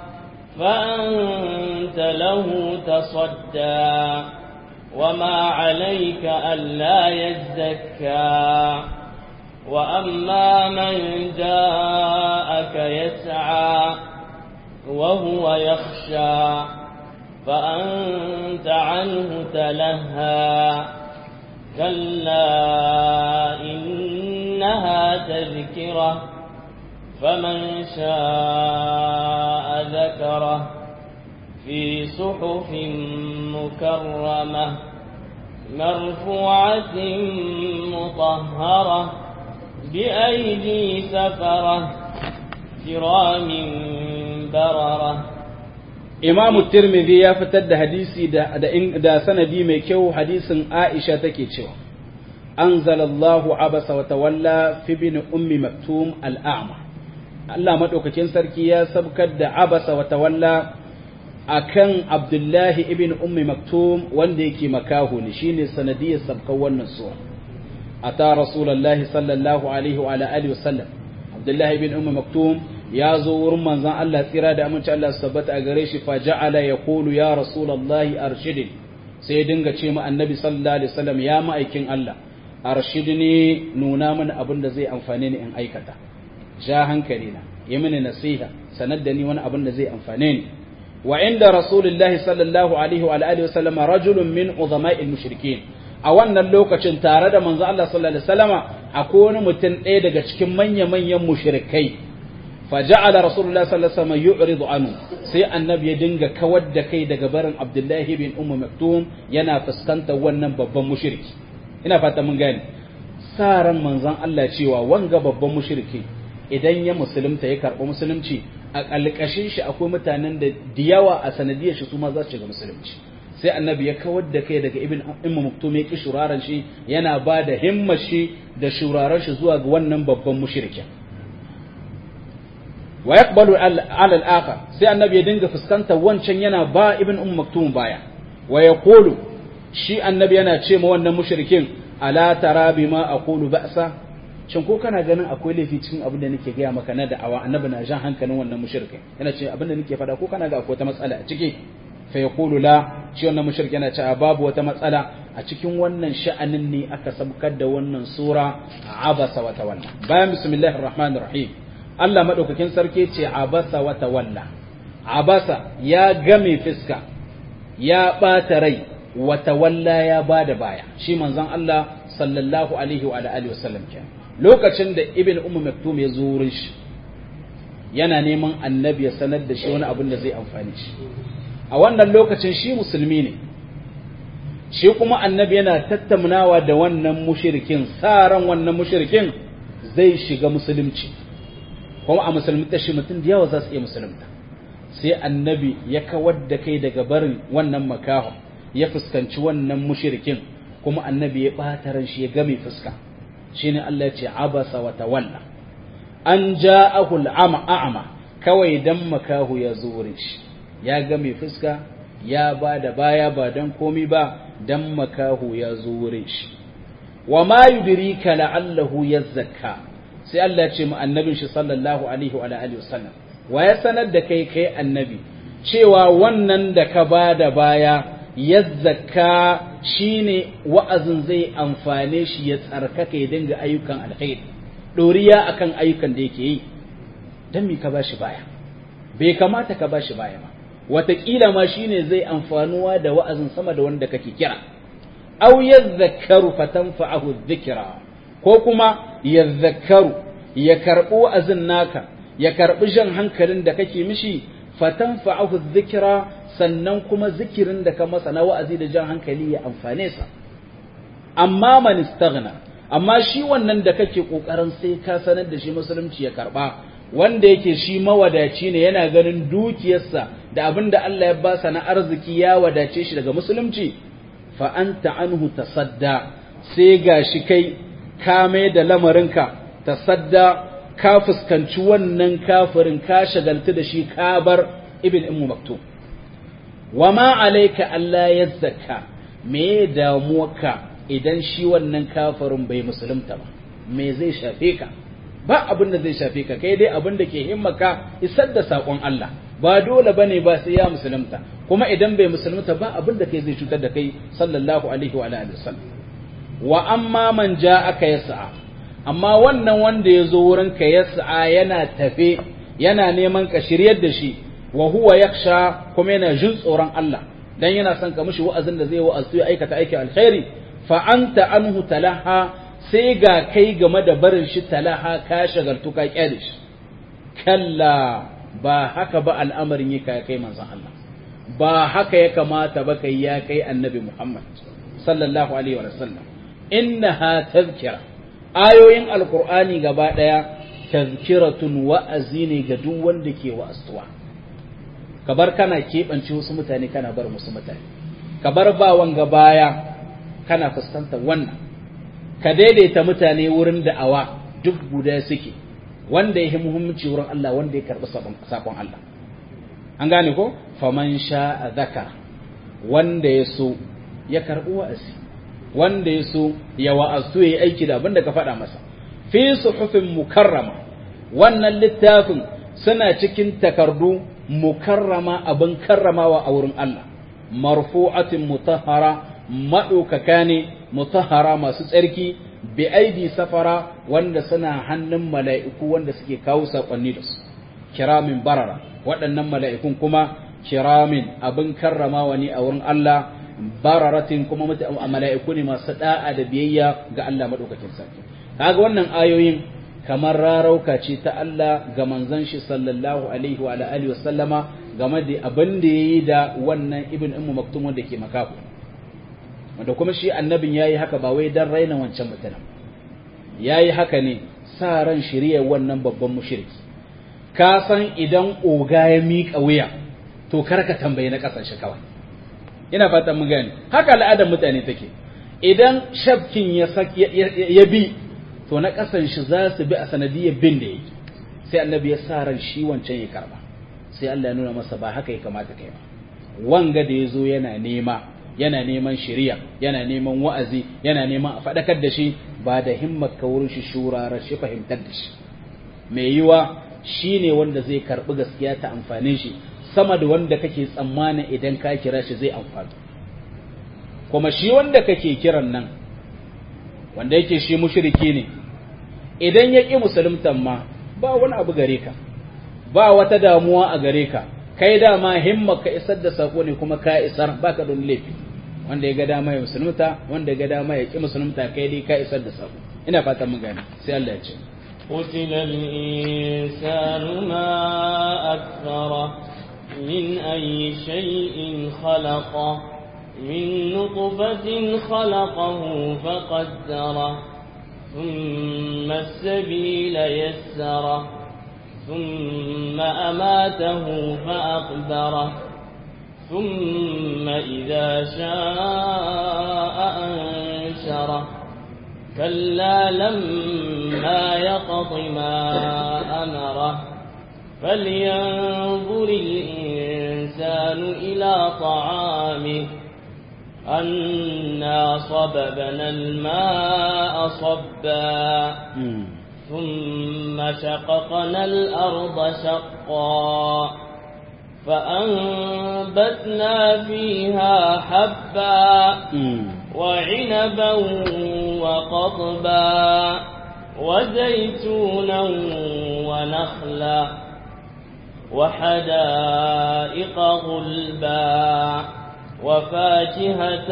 فأنت له تصدى وما عليك ألا يزكى وأما من جاءك يسعى وهو يخشى فأنت عنه تلهى كلا إنها تذكرة فمن شاء ذكره في صحف مكرمة مرفوعة مطهرة بأيدي سفرة كرام بررة إمام الترمذي يفتد حديثي دا, دا, دا سندي ميكيو حديث عائشة تكيتشو أنزل الله عبس وتولى في ابن أم مكتوم الأعمى Allah madaukakin sarki ya sabkar da abasa wa tawalla akan Abdullahi ibn Ummi Maktum wanda yake makahu ne shine sanadiyar sabkan wannan sura ata rasulullahi sallallahu alaihi wa alihi wasallam Abdullahi ibn Ummi Maktum ya zo wurin manzon Allah tsira da aminci Allah su tabbata a gare shi fa ja'ala yaqulu ya rasulullahi arshidni sai dinga ce mu annabi sallallahu alaihi wasallam ya ma'aikin Allah arshidni nuna mana abin da zai amfane ni in aikata ja hankali na yi mini nasiha sanar da ni wani abin da zai amfane ni wa inda rasulullahi sallallahu alaihi wa alihi wasallam rajulun min uzama'il mushrikin a wannan lokacin tare da manzo Allah sallallahu alaihi wasallama akwai wani mutum ɗaya daga cikin manya-manyan mushrikai faja'ala rasulullahi sallallahu alaihi wasallam yu'ridu anhu sai annabi ya dinga kawar da kai daga barin Abdullahi bin Ummu Maktum yana fuskantar wannan babban mushriki ina fata mun gane saran manzon Allah cewa wanga babban mushriki idan ya musulunta ya karɓi musulunci a ƙalƙashin shi akwai mutanen da diyawa a sanadiyar shi su ma za su shiga musulunci sai annabi ya kawar da kai daga ibn Ummu Maktum ya ki shuraran shi yana ba da himmar shi da shuraran shi zuwa ga wannan babban mushrikin wa yaqbalu ala al-akhar sai annabi ya dinga fuskantar wancan yana ba ibn Ummu Maktum baya wa yaqulu shi annabi yana ce ma wannan mushrikin ala tara bima aqulu ba'sa shin ko kana ganin akwai laifi cikin abin da nake gaya maka na da'awa annabi na jan hankalin wannan mushrikin yana ce abin da nake faɗa ko kana ga akwai wata matsala a ciki fa yaqulu la shi wannan mushrik yana cewa babu wata matsala a cikin wannan sha'anin ne aka sabkar da wannan sura abasa wa tawalla bayan bismillahir rahmanir rahim Allah madaukakin sarki ce abasa wa tawalla abasa ya game fiska ya bata rai wa tawalla ya bada baya shi manzon Allah sallallahu alaihi wa alihi wasallam kenan lokacin da ibn Ummu Maktum ya zo wurin shi yana neman annabi ya sanar da shi wani abin da zai amfani shi a wannan lokacin shi musulmi ne shi kuma annabi yana tattaunawa da wannan mushrikin saran wannan mushrikin zai shiga musulunci kuma a musulunta shi mutum da yawa za su iya musulunta sai annabi ya kawar da kai daga barin wannan makaho ya fuskanci wannan mushrikin kuma annabi ya ɓata ran shi ya game fuska shine Allah ya ce abasa wa tawalla an ja'ahu al'ama a'ma kawai dan makahu ya zure shi ya ga mai fuska ya bada baya ba dan komi ba dan makahu ya zure shi wa ma yudrika la'allahu yazakka sai Allah ya ce mu annabin shi sallallahu alaihi wa alihi wasallam wa ya sanar da kai kai annabi cewa wannan da ka bada baya yazzaka shine wa'azin zai amfane shi ya tsarkaka ya dinga ayyukan alkhairi doriya akan ayyukan da yake yi dan me ka bashi baya bai kamata ka bashi baya ba wataƙila ma shine zai amfanuwa da wa'azin sama da wanda kake kira aw yadhakkaru fatanfa'ahu dhikra ko kuma yadhakkaru ya karbi wa'azin naka ya karbi jan hankalin da kake mishi fatanfa'ahu dhikra sannan kuma zikirin da ka masa na wa'azi da jan hankali ya amfane sa amma man istaghna amma shi wannan da kake kokarin sai ka sanar da shi musulunci ya karba wanda yake shi mawadaci ne yana ganin dukiyarsa da abinda Allah ya ba sa na arziki ya wadace shi daga musulunci fa anta anhu tasadda sai gashi kai ka mai da lamarinka tasadda ka fuskanci wannan kafirin ka shagaltu da shi ka bar ibn Ummu Maktum wama alayka alla yazzaka me damuwarka idan shi wannan kafirin bai musulunta ba me zai shafe ka ba abin da zai shafe ka kai dai abin da ke himmaka isar da sakon Allah ba dole bane ba sai ya musulunta kuma idan bai musulunta ba abin da kai zai cutar da kai sallallahu alaihi wa alihi wasallam wa amma man ja'aka yas'a amma wannan wanda ya zo wurin ka yas'a yana tafe yana neman ka shiryar da shi wa huwa yakhsha kuma yana jin tsoron Allah dan yana son ka mishi wa'azin da zai wa'azu ya aikata aikin alkhairi fa anta anhu talaha sai ga kai game da barin shi talaha ka shagaltu ka kyale shi kalla ba haka ba al'amarin yi ka kai manzon Allah ba haka ya kamata ba kai ya kai annabi Muhammad sallallahu alaihi wa sallam innaha tazkira ayoyin alqur'ani gaba daya tazkiratun wa'azi ne ga duk wanda ke wa'astuwa kabar kana keɓance wasu mutane kana bar musu mutane kabar ba wanga baya kana fuskantar wannan ka daidaita mutane wurin da'awa duk guda suke wanda ya yi muhimmanci wurin Allah wanda ya karɓi sakon Allah an gane ko faman sha'a dhakara wanda ya so ya karbi wa'azi wanda ya so ya wa'azu yayi aiki da abin da ka faɗa masa fi suhufin mukarrama wannan littafin suna cikin takardu mukarrama abin karramawa a wurin Allah marfu'atin mutahhara madaukaka ne mutahhara masu tsarki bi aidi safara wanda suna hannun mala'iku wanda suke kawo sakonni da su kiramin barara waɗannan mala'ikun kuma kiramin abin karramawa ne a wurin Allah bararatin kuma mala'iku ne masu da'a da biyayya ga Allah madaukakin sarki kaga wannan ayoyin kamar rarauka ce ta Allah ga manzon shi sallallahu alaihi wa alihi wasallama game da abin da yayi da wannan ibn ummu maktum wanda ke makafu wanda kuma shi annabin yayi haka ba wai dan raina wancan mutumin yayi haka ne sa ran shiriyar wannan babban mushriki ka san idan oga ya miƙa wuya to karka tambaye na kasan shi kawai ina fatan mun gane haka al'adar mutane take idan shabkin ya ya bi to na kasan shi za su bi a sanadiyar bin da yake sai annabi ya sa ran shi wancan ya karba sai Allah ya nuna masa ba haka ya kamata kai ba wanga da yazo yana nema yana neman shari'a yana neman wa'azi yana neman a fadakar da shi ba da himmar ka wurin shi shurara shi fahimtar da shi mai yiwa shine wanda zai karbi gaskiya ta amfane shi sama da wanda kake tsammani idan ka kira shi zai amfani kuma shi wanda kake kiran nan wanda yake shi mushriki ne idan ya ƙi musuluntan ma ba wani abu gare ka ba wata damuwa a gare ka kai dama himmar ka isar da sako ne kuma ka isar baka don laifi wanda ya ga dama ya musulunta wanda ya ga dama ya ƙi musulunta kai dai ka isar da sako ina fatan mun gane sai Allah ya ce قتل الإنسان ما أكثره من أي شيء خلقه من نطفة خلقه فقدره ثم السبيل يسره ثم أماته فأقبره ثم إذا شاء أنشره كلا لما يقض ما أمره فلينظر الإنسان إلى طعامه أنا صببنا الماء صبا ثم شققنا الأرض شقا فأنبتنا فيها حبا وعنبا وقضبا وزيتونا ونخلا وحدائق غلبا وفاكهة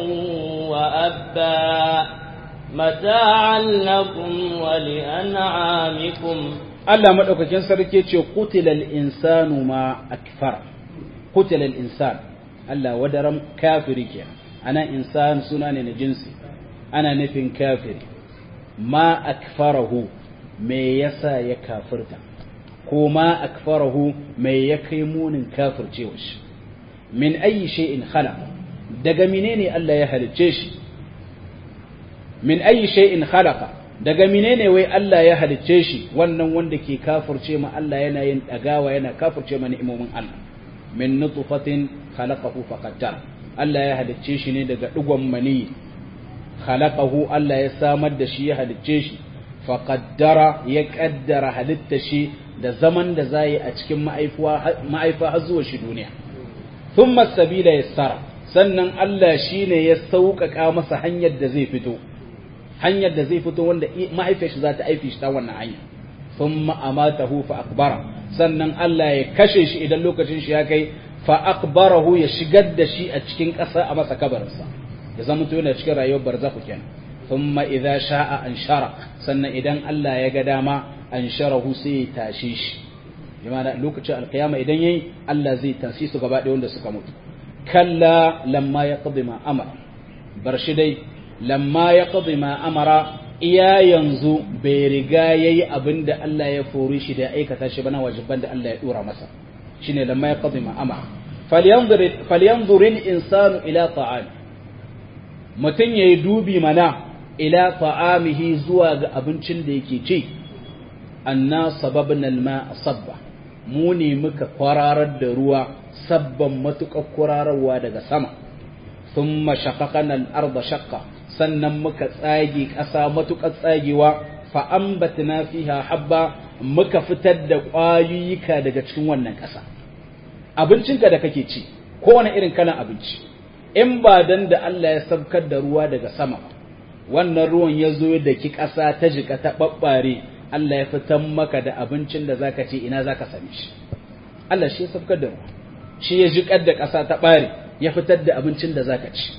وأبا متاعا لكم ولأنعامكم Allah madaukakin sarki ce qutilal insanu ma akfar qutilal insan Allah wadaram kafiri ke ana insan suna ne na jinsi ana nufin kafiri ma akfarahu me yasa ya kafirta ko ma akfarahu me ya kai munin kafircewa shi min ayi shay'in khalaq daga menene Allah ya halicce shi min ayi shay'in khalaqa daga menene wai Allah ya halicce shi wannan wanda ke kafirce ma Allah yana yin dagawa yana kafirce ma ni'imomin Allah min nutfatin khalaqahu faqaddara Allah ya halicce shi ne daga digon mani khalaqahu Allah ya samar da shi ya halicce shi faqaddara ya kaddara halitta shi da zaman da zai a cikin ma'aifa ma'aifa har zuwa shi duniya thumma sabila yassara sannan Allah shine ya sauƙaƙa masa hanyar da zai fito hanyar da zai fito wanda mahaifiyar shi za ta aifi shi ta wannan hanya thumma amatahu fa akbara sannan Allah ya kashe shi idan lokacin shi ya kai fa akbarahu ya shigar da shi a cikin ƙasa a masa kabarinsa ya zama to yana cikin rayuwar barzakhu kenan thumma idza sha'a anshara sannan idan Allah ya ga dama ansharahu sai ya tashe shi bimana lokacin alqiyama idan yayi Allah zai tashi su gaba ɗaya wanda suka mutu kalla lamma yaqdi ma amara bar shi dai lamma ya ƙazi ma amara iya yanzu bai riga ya yi abin da Allah ya fori shi da aikata shi bana wajiban da Allah ya ɗora masa shi ne lamma ya ƙazi ma amara falyanzurin insanu ila ta'ami mutum ya yi dubi mana ila ta'amihi zuwa ga abincin da yake ci anna sababna alma sabba mu ne muka kwararar da ruwa sabban matuƙar kwararwa daga sama thumma shaqaqna al-ardha shaqqa sannan muka tsage ƙasa matuƙar tsagewa fa ambatna fiha habba muka fitar da ƙwayoyika daga cikin wannan ƙasa abincinka da kake ci kowane irin kalan abinci in ba dan da Allah ya sabkar da ruwa daga sama wannan ruwan ya zo da ki ƙasa ta jika ta babbare Allah ya fitar maka da abincin da zaka ce ina zaka same shi Allah shi ya sabkar da ruwa shi ya jikar da ƙasa ta bare ya fitar da abincin da zaka ci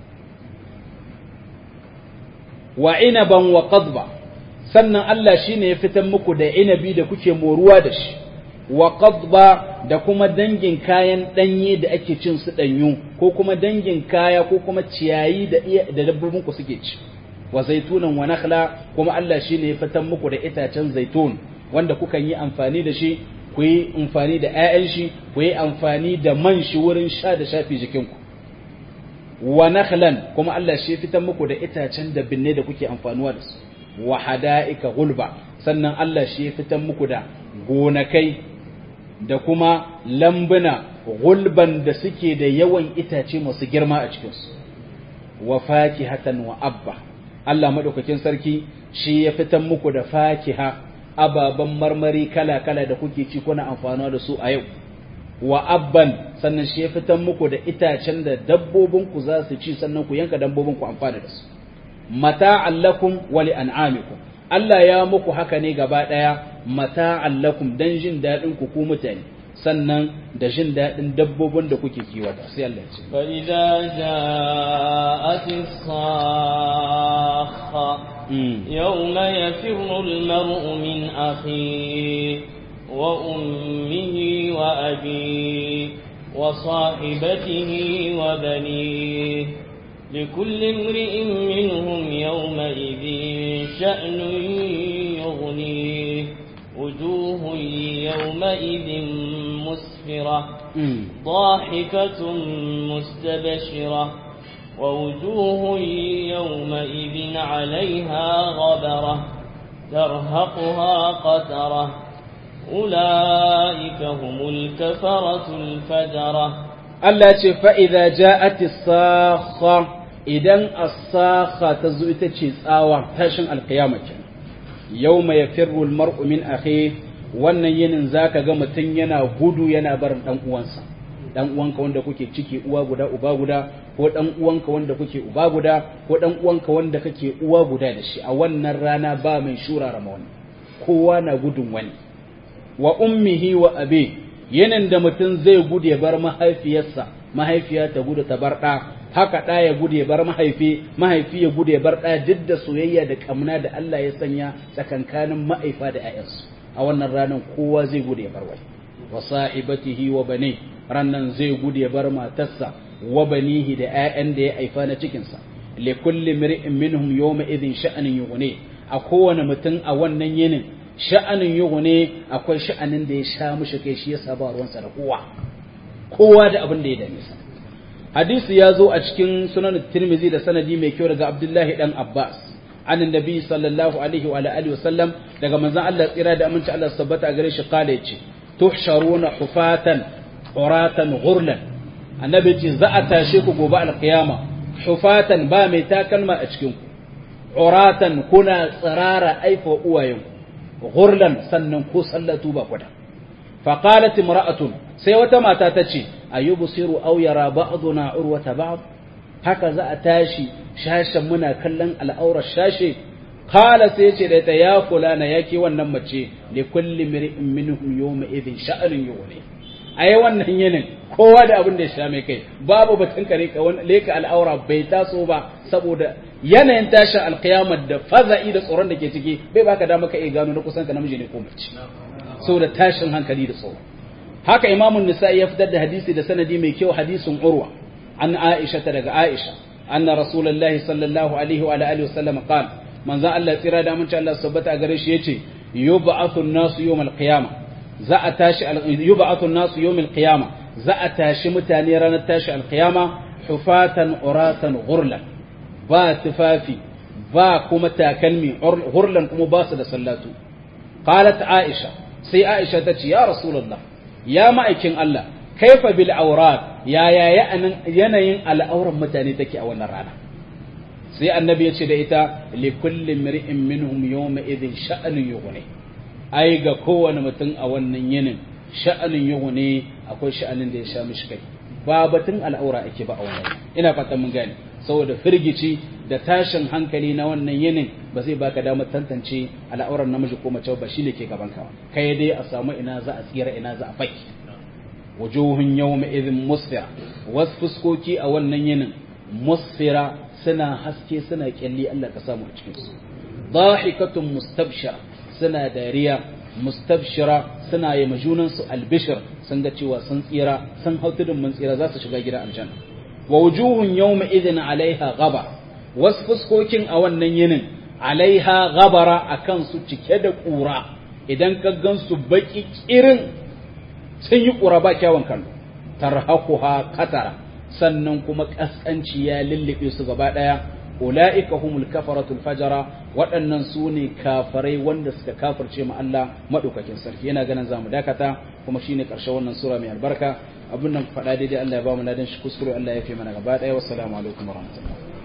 wa inaban wa qadba sannan Allah shine ya fitar muku da inabi da kuke moruwa da shi wa qadba da kuma dangin kayan danye da ake cin su danyu ko kuma dangin kaya ko kuma ciyayi da da dabbobin ku suke ci wa zaitunan wa nakhla kuma Allah shine ya fitar muku da itacen zaitun wanda kuka yi amfani da shi ku yi amfani da ƴaƴan shi ku yi amfani da man shi wurin sha da shafi jikinku wa nakhlan kuma Allah shi ya fitar muku da itacen da binne da kuke amfanuwa da su wa hada'ika gulba sannan Allah shi ya fitar muku da gonakai da kuma lambuna gulban da suke da yawan itace masu girma a cikinsu wa fakihatan wa abba Allah madaukakin sarki shi ya fitar muku da fakiha ababan marmari kala-kala da kuke ci kuna amfanuwa da su a yau wa abban sannan shi ya fitar muku da itacen da dabbobinku za su ci sannan ku yanka dabbobinku amfana da su mata'an lakum wa li'an'amikum Allah ya muku haka ne gaba daya mata'an lakum dan jin dadin ku ku mutane sannan da jin dadin dabbobin da kuke kiwata sai Allah ya ce fa idza ja'atis sakha yawma yafirru al-mar'u min akhihi wa ummihi wa abihi wa sahibatihi wa banihi لكل امرئ منهم يومئذ شأن يغنيه وجوه يومئذ مسفرة ضاحكة مستبشرة ووجوه يومئذ عليها غبرة ترهقها قترة أولئك هم الكفرة الفجرة التي فإذا جاءت الصاخة idan as-sakha ta zo ita ce tsawa tashin alkiyama kenan yawma yafirru al-mar'u min akhihi wannan yinin zaka ga mutun yana gudu yana barin dan uwansa dan uwanka wanda kuke ciki uwa guda uba guda ko dan uwanka wanda kuke uba guda ko dan uwanka wanda kake uwa guda da shi a wannan rana ba mai shurara ma wani kowa na gudun wani wa ummihi wa abi yinin da mutun zai gudu ya bar mahaifiyarsa mahaifiya ta gudu ta bar da haka ɗa ya gudu ya bar mahaifi mahaifi ya gudu ya bar ɗa duk da soyayya da kamna da Allah ya sanya tsakankanin ma'aifa da ƴaƴansu a wannan ranar kowa zai gudu ya bar wani wa sahibatihi wa bani rannan zai gudu ya bar matarsa wa banihi da ƴaƴan da ya aifa na cikin sa li kulli mar'in minhum yawma idhin sha'anin yughni a kowane mutum a wannan yinin sha'anin yughni akwai sha'anin da ya sha mushi kai shi yasa ba ruwansa da kowa kowa da abin da ya dame sa hadisi ya zo a cikin sunan Tirmidhi da sanadi mai kyau daga Abdullahi dan Abbas anin nabi sallallahu alaihi wa alihi wa sallam daga manzon Allah tsira da aminci Allah tabbata gare shi kale yace tuhsharuna hufatan uratan ghurlan annabi ce za a tashe ku gobe alqiyama hufatan ba mai takalma a cikin ku uratan kuna tsirara aifa uwayen ghurlan sannan ko sallatu ba kwada faqalat imra'atun sai wata mata tace ayubsiru aw yara ba'duna urwata ba'd haka za a tashi shashin muna kallon al'aurar shashe qala sai yace da ta ya fulana yake wannan mace li kulli mir'in minhum yawma idhin sha'anun yughni ai wannan yinin kowa da abin da ya sha mai kai babu batun kare ka wannan leka al'aura bai taso ba saboda yanayin tashin alqiyamar da faza'i da tsoron da ke ciki bai baka dama ka iya gano na kusan ka namiji ne ko mace saboda tashin hankali da tsoro haka imamun nisa'i ya fitar da hadisi da sanadi mai kyau hadisin urwa an aisha ta daga aisha anna rasulullahi sallallahu alaihi wa alihi wasallam qala manzo Allah tsira da mun ci Allah sabbata a gare shi yace yub'athu an-nasu yawm al-qiyama za a tashi yub'athu an-nasu yawm al-qiyama za a tashi mutane ranar tashi al-qiyama hufatan uratan ghurlan ba tufafi ba kuma takalmi ghurlan kuma ba su da sallatu qalat aisha sai Aisha ta ce ya Rasulullah ya ma'aikin Allah kaifa bil aurat ya ya yanayin al'auran mutane take a wannan rana sai annabi ya ce da ita li kulli mar'in minhum yawma idhin sha'anun yughni ai ga kowane mutum a wannan yinin sha'anun yughni akwai sha'anin da ya sha mishi kai ba batun al'aura ake ba a wannan ina fatan mun gane saboda firgici da tashin hankali na wannan yinin ba zai baka damar tantance al'auran namiji ko mace ba shine ke gaban ka kai dai a samu ina za a tsira ina za a faki wujuhun yawma idhin musfira wasu fuskoki a wannan yinin musfira suna haske suna kyalli Allah ka samu a cikin su dahikatun mustabshira suna dariya mustabshira suna yi majunan su albishir sun ga cewa sun tsira sun hautudin mun tsira za su shiga gidan aljanna wa wujuhun yawma idhin alaiha ghaba wasu fuskokin a wannan yinin alaiha ghabara akan su cike da kura idan ka gansu baki kirin sun yi kura ba kyawun kallo tarhaquha qatara sannan kuma kaskanci ya lullube su gaba daya ulaika humul kafaratul fajara waɗannan su ne kafirai wanda suka kafirce mu Allah madaukakin sarki yana ganin zamu dakata kuma shine karshen wannan sura mai albarka abin nan faɗa daidai Allah ya ba mu ladan shi kuskure Allah ya fi mana gaba daya wassalamu alaikum warahmatullahi